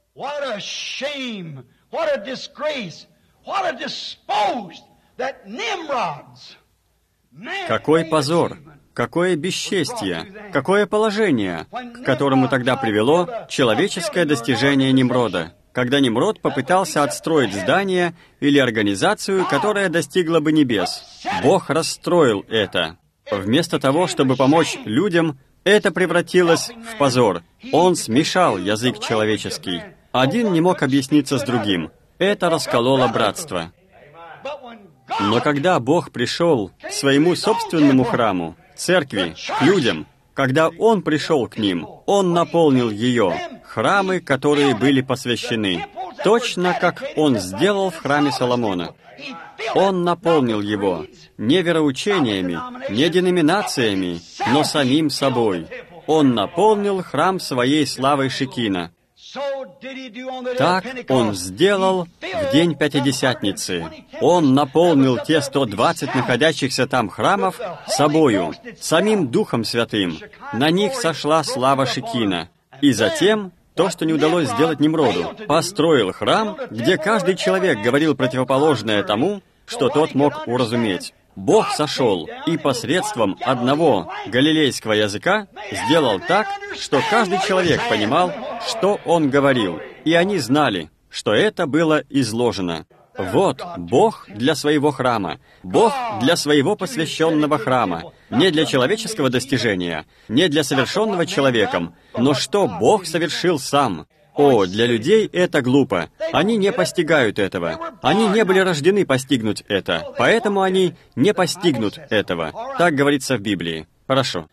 Какой позор, какое бесчестье, какое положение, к которому тогда привело человеческое достижение Нимрода, когда Нимрод попытался отстроить здание или организацию, которая достигла бы небес. Бог расстроил это. Вместо того, чтобы помочь людям, это превратилось в позор. Он смешал язык человеческий. Один не мог объясниться с другим. Это раскололо братство. Но когда Бог пришел к своему собственному храму, церкви, к людям, когда Он пришел к ним, Он наполнил ее, храмы, которые были посвящены, точно как Он сделал в храме Соломона. Он наполнил его не вероучениями, не деноминациями, но самим собой. Он наполнил храм своей славой Шекина. Так Он сделал в день Пятидесятницы. Он наполнил те 120 находящихся там храмов собою, самим Духом Святым. На них сошла слава Шекина. И затем то, что не удалось сделать Нимроду, построил храм, где каждый человек говорил противоположное тому, что тот мог уразуметь. Бог сошел и посредством одного галилейского языка сделал так, что каждый человек понимал, что он говорил, и они знали, что это было изложено. Вот Бог для своего храма, Бог для своего посвященного храма, не для человеческого достижения, не для совершенного человеком, но что Бог совершил сам. О, для людей это глупо. Они не постигают этого. Они не были рождены постигнуть это, поэтому они не постигнут этого. Так говорится в Библии. Хорошо.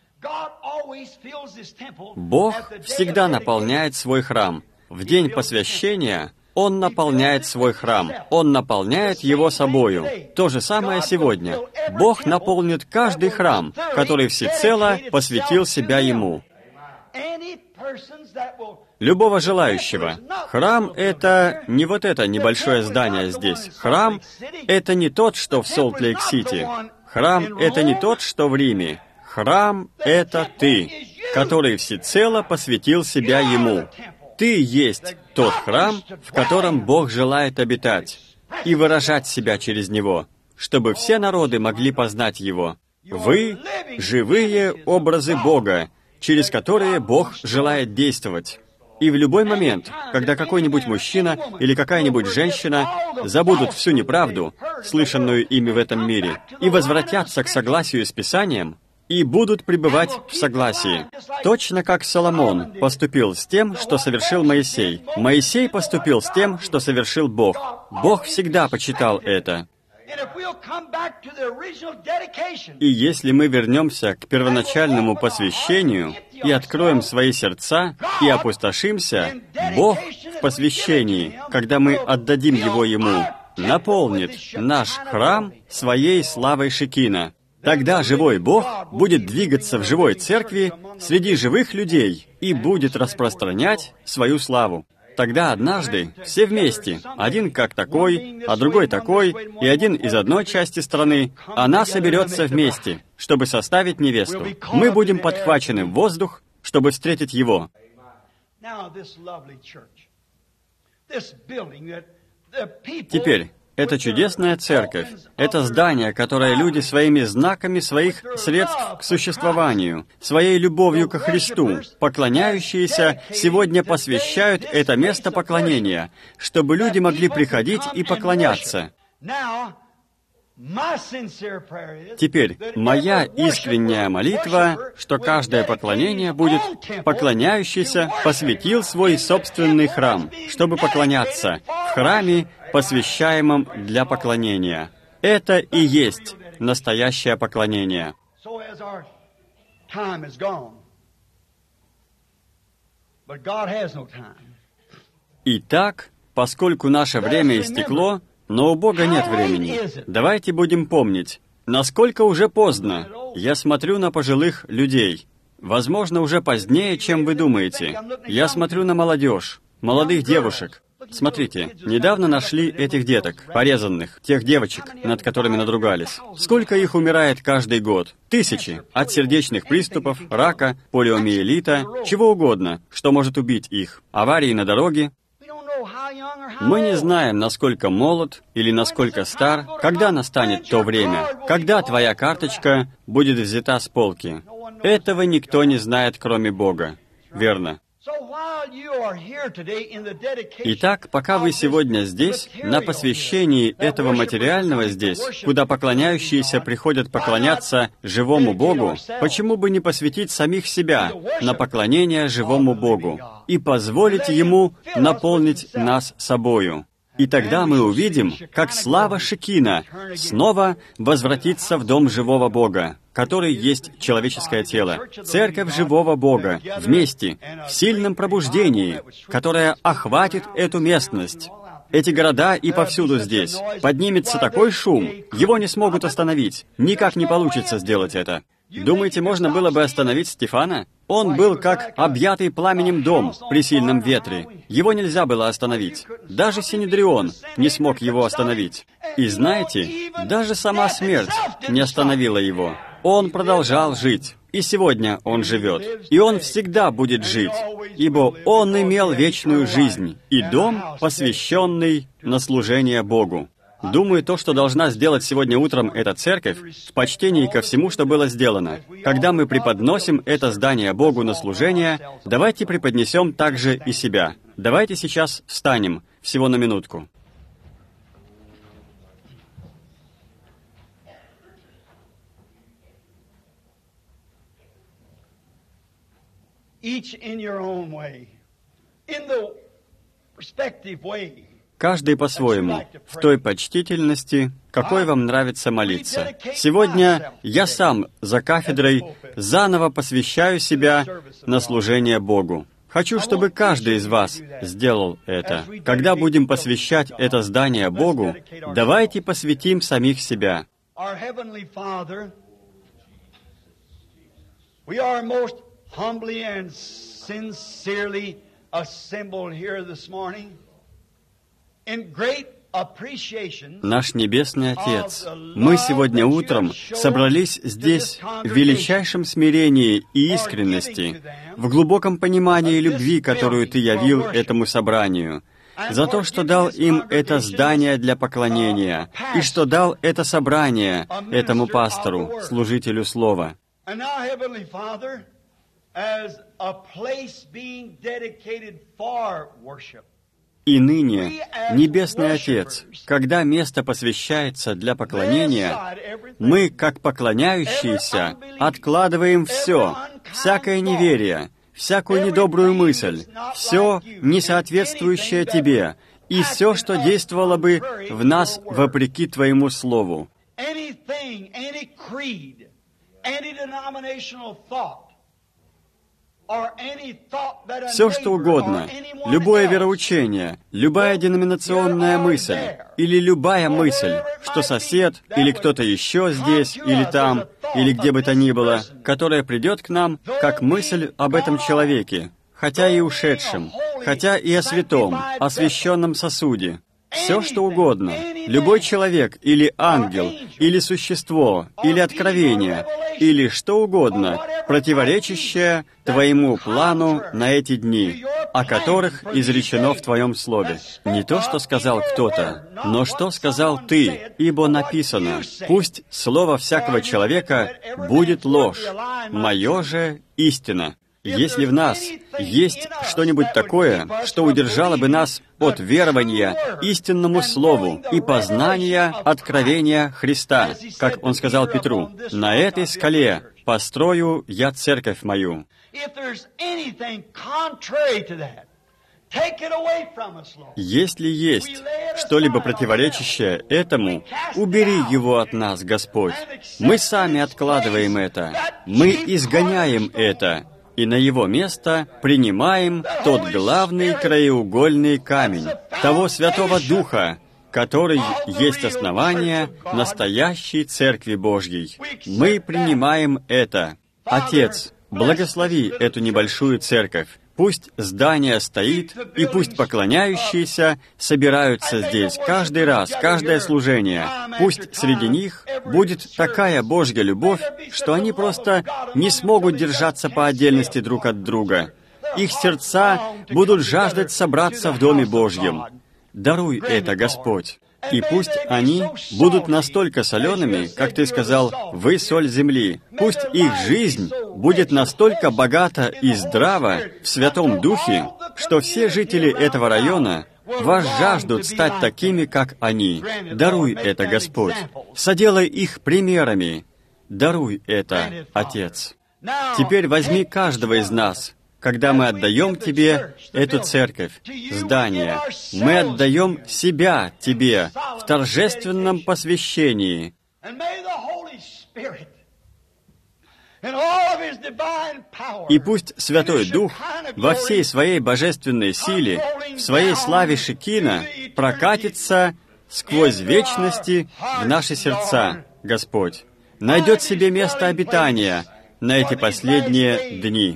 Бог всегда наполняет свой храм. В день посвящения Он наполняет свой храм. Он наполняет его собою. То же самое сегодня. Бог наполнит каждый храм, который всецело посвятил себя Ему. Любого желающего. Храм — это не вот это небольшое здание здесь. Храм — это не тот, что в Солт-Лейк-Сити. Храм — это не тот, что в Риме. Храм — это ты, который всецело посвятил себя Ему. Ты есть тот храм, в котором Бог желает обитать и выражать себя через него, чтобы все народы могли познать Его. Вы — живые образы Бога, через которые Бог желает действовать. И в любой момент, когда какой-нибудь мужчина или какая-нибудь женщина забудут всю неправду, слышанную ими в этом мире, и возвратятся к согласию с Писанием, и будут пребывать в согласии. Точно как Соломон поступил с тем, что совершил Моисей. Моисей поступил с тем, что совершил Бог. Бог всегда почитал это. И если мы вернемся к первоначальному посвящению и откроем свои сердца и опустошимся, Бог в посвящении, когда мы отдадим его Ему, наполнит наш храм своей славой Шекина. Тогда живой Бог будет двигаться в живой церкви среди живых людей и будет распространять свою славу. Тогда однажды все вместе, один как такой, а другой такой, и один из одной части страны, она соберется вместе, чтобы составить невесту. Мы будем подхвачены в воздух, чтобы встретить Его. Теперь, эта чудесная церковь, это здание, которое люди своими знаками своих средств к существованию, своей любовью ко Христу, поклоняющиеся, сегодня посвящают это место поклонения, чтобы люди могли приходить и поклоняться. Теперь, моя искренняя молитва, что каждое поклонение будет поклоняющийся посвятил свой собственный храм, чтобы поклоняться в храме, посвящаемом для поклонения. Это и есть настоящее поклонение. Итак, поскольку наше время истекло, но у Бога нет времени. Давайте будем помнить, насколько уже поздно. Я смотрю на пожилых людей. Возможно, уже позднее, чем вы думаете. Я смотрю на молодежь, молодых девушек. Смотрите, недавно нашли этих деток, порезанных, тех девочек, над которыми надругались. Сколько их умирает каждый год? Тысячи. От сердечных приступов, рака, полиомиелита, чего угодно, что может убить их. Аварии на дороге. Мы не знаем, насколько молод или насколько стар, когда настанет то время, когда твоя карточка будет взята с полки. Этого никто не знает, кроме Бога. Верно. Итак, пока вы сегодня здесь, на посвящении этого материального здесь, куда поклоняющиеся приходят поклоняться живому Богу, почему бы не посвятить самих себя на поклонение живому Богу и позволить Ему наполнить нас собою? И тогда мы увидим, как слава Шекина снова возвратится в дом живого Бога, который есть человеческое тело. Церковь живого Бога вместе, в сильном пробуждении, которое охватит эту местность. Эти города и повсюду здесь. Поднимется такой шум, его не смогут остановить. Никак не получится сделать это. Думаете, можно было бы остановить Стефана? Он был как объятый пламенем дом при сильном ветре. Его нельзя было остановить. Даже Синедрион не смог его остановить. И знаете, даже сама смерть не остановила его. Он продолжал жить. И сегодня он живет. И он всегда будет жить, ибо он имел вечную жизнь и дом, посвященный на служение Богу. Думаю, то, что должна сделать сегодня утром эта церковь, в почтении ко всему, что было сделано. Когда мы преподносим это здание Богу на служение, давайте преподнесем также и себя. Давайте сейчас встанем, всего на минутку. Каждый по-своему, в той почтительности, какой вам нравится молиться. Сегодня я сам за кафедрой заново посвящаю себя на служение Богу. Хочу, чтобы каждый из вас сделал это. Когда будем посвящать это здание Богу, давайте посвятим самих себя. Humbly and sincerely assembled here this morning in great appreciation. Наш Небесный Отец, мы сегодня утром собрались здесь в величайшем смирении и искренности, в глубоком понимании любви, которую Ты явил этому собранию, за то, что дал им это здание для поклонения, и что дал это собрание этому пастору, служителю Слова. И ныне, Небесный Отец, когда место посвящается для поклонения, мы, как поклоняющиеся, откладываем все, всякое неверие, всякую недобрую мысль, все, не соответствующее Тебе, и все, что действовало бы в нас вопреки Твоему Слову. Все, что угодно, любое вероучение, любая деноминационная мысль или любая мысль, что сосед или кто-то еще здесь или там, или где бы то ни было, которая придет к нам как мысль об этом человеке, хотя и ушедшем, хотя и о святом, освященном сосуде. Все, что угодно, любой человек, или ангел, или существо, или откровение, или что угодно, противоречащее Твоему плану на эти дни, о которых изречено в Твоем Слове. Не то, что сказал кто-то, но что сказал Ты, ибо написано: «Пусть слово всякого человека будет ложь, мое же истина». Если в нас есть что-нибудь такое, что удержало бы нас от верования истинному Слову и познания откровения Христа, как Он сказал Петру, «На этой скале построю я церковь мою». Если есть что-либо противоречащее этому, убери его от нас, Господь. Мы сами откладываем это, мы изгоняем это, и на его место принимаем тот главный краеугольный камень, того Святого Духа, который есть основание настоящей Церкви Божьей. Мы принимаем это. Отец, благослови эту небольшую церковь. Пусть здание стоит, и пусть поклоняющиеся собираются здесь каждый раз, каждое служение. Пусть среди них будет такая Божья любовь, что они просто не смогут держаться по отдельности друг от друга. Их сердца будут жаждать собраться в Доме Божьем. Даруй это, Господь. И пусть они будут настолько солеными, как Ты сказал, «Вы соль земли». Пусть их жизнь будет настолько богата и здрава в Святом Духе, что все жители этого района возжаждут стать такими, как они. Даруй это, Господь. Соделай их примерами. Даруй это, Отец. Теперь возьми каждого из нас, когда мы отдаем Тебе эту церковь, здание. Мы отдаем себя Тебе в торжественном посвящении. И пусть Святой Дух во всей своей божественной силе, в своей славе Шекина, прокатится сквозь вечности в наши сердца, Господь, найдет себе место обитания на эти последние дни.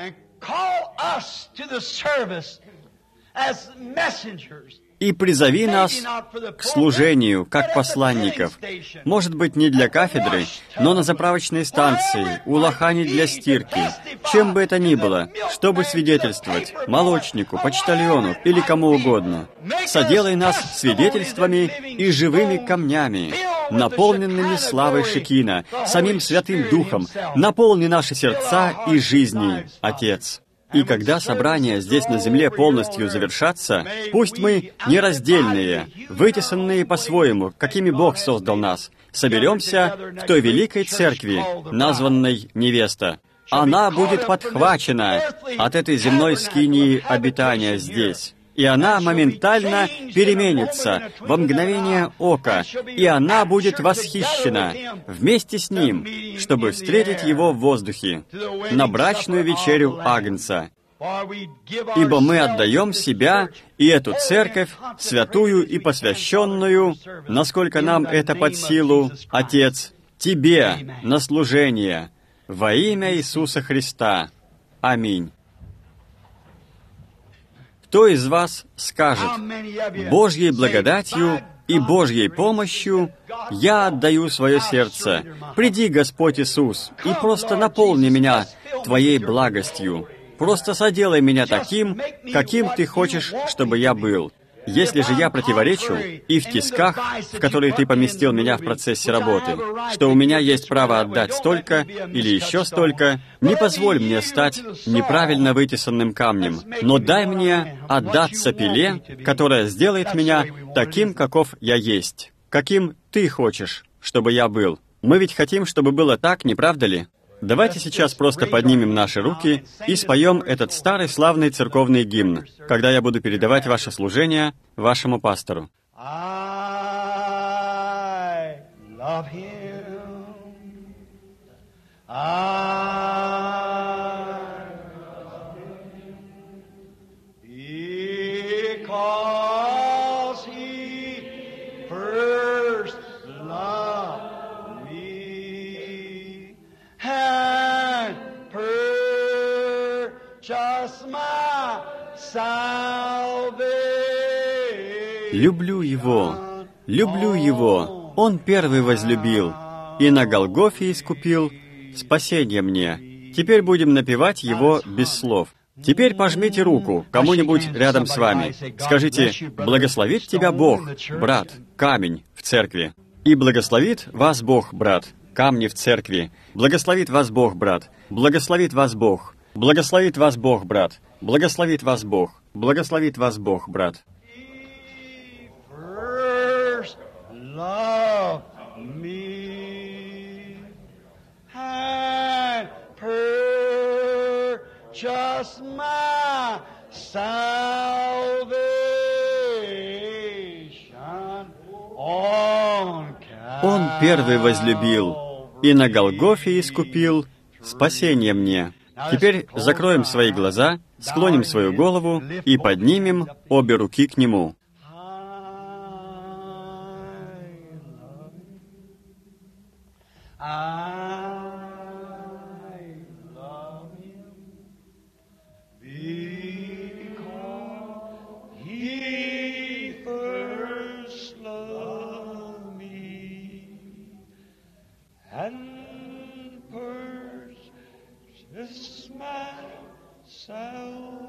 И призови нас к служению, как посланников. Может быть, не для кафедры, но на заправочной станции, у лохани для стирки, чем бы это ни было, чтобы свидетельствовать молочнику, почтальону или кому угодно. Соделай нас свидетельствами и живыми камнями, наполненными славой Шекина, самим Святым Духом. Наполни наши сердца и жизни, Отец. И когда собрания здесь на земле полностью завершатся, пусть мы нераздельные, вытесанные по-своему, какими Бог создал нас, соберемся в той великой церкви, названной невеста. Она будет подхвачена от этой земной скинии обитания здесь. И она моментально переменится во мгновение ока, и она будет восхищена вместе с Ним, чтобы встретить Его в воздухе на брачную вечерю Агнца. Ибо мы отдаем себя и эту церковь, святую и посвященную, насколько нам это под силу, Отец, Тебе на служение, во имя Иисуса Христа. Аминь. Кто из вас скажет: «Божьей благодатью и Божьей помощью я отдаю свое сердце. Приди, Господь Иисус, и просто наполни меня Твоей благостью. Просто соделай меня таким, каким Ты хочешь, чтобы я был». Если же я противоречу и в тисках, в которые Ты поместил меня в процессе работы, что у меня есть право отдать столько или еще столько, не позволь мне стать неправильно вытесанным камнем, но дай мне отдаться пиле, которая сделает меня таким, каков я есть, каким Ты хочешь, чтобы я был. Мы ведь хотим, чтобы было так, не правда ли? Давайте сейчас просто поднимем наши руки и споем этот старый славный церковный гимн, когда я буду передавать ваше служение вашему пастору. Люблю Его, Он первый возлюбил, и на Голгофе искупил спасение мне. Теперь будем напевать Его без слов. Теперь пожмите руку кому-нибудь рядом с вами. Скажите: «Благословит тебя Бог, брат, камень в церкви». И благословит вас Бог, брат, камни в церкви. Благословит вас Бог, брат. Благословит вас Бог. Благословит вас Бог, брат. Благословит вас Бог. Благословит вас Бог, брат. Just my salvation Он первый возлюбил, и на Голгофе искупил спасение мне. Теперь закроем свои глаза, склоним свою голову и поднимем обе руки к Нему. and purchase my salvation.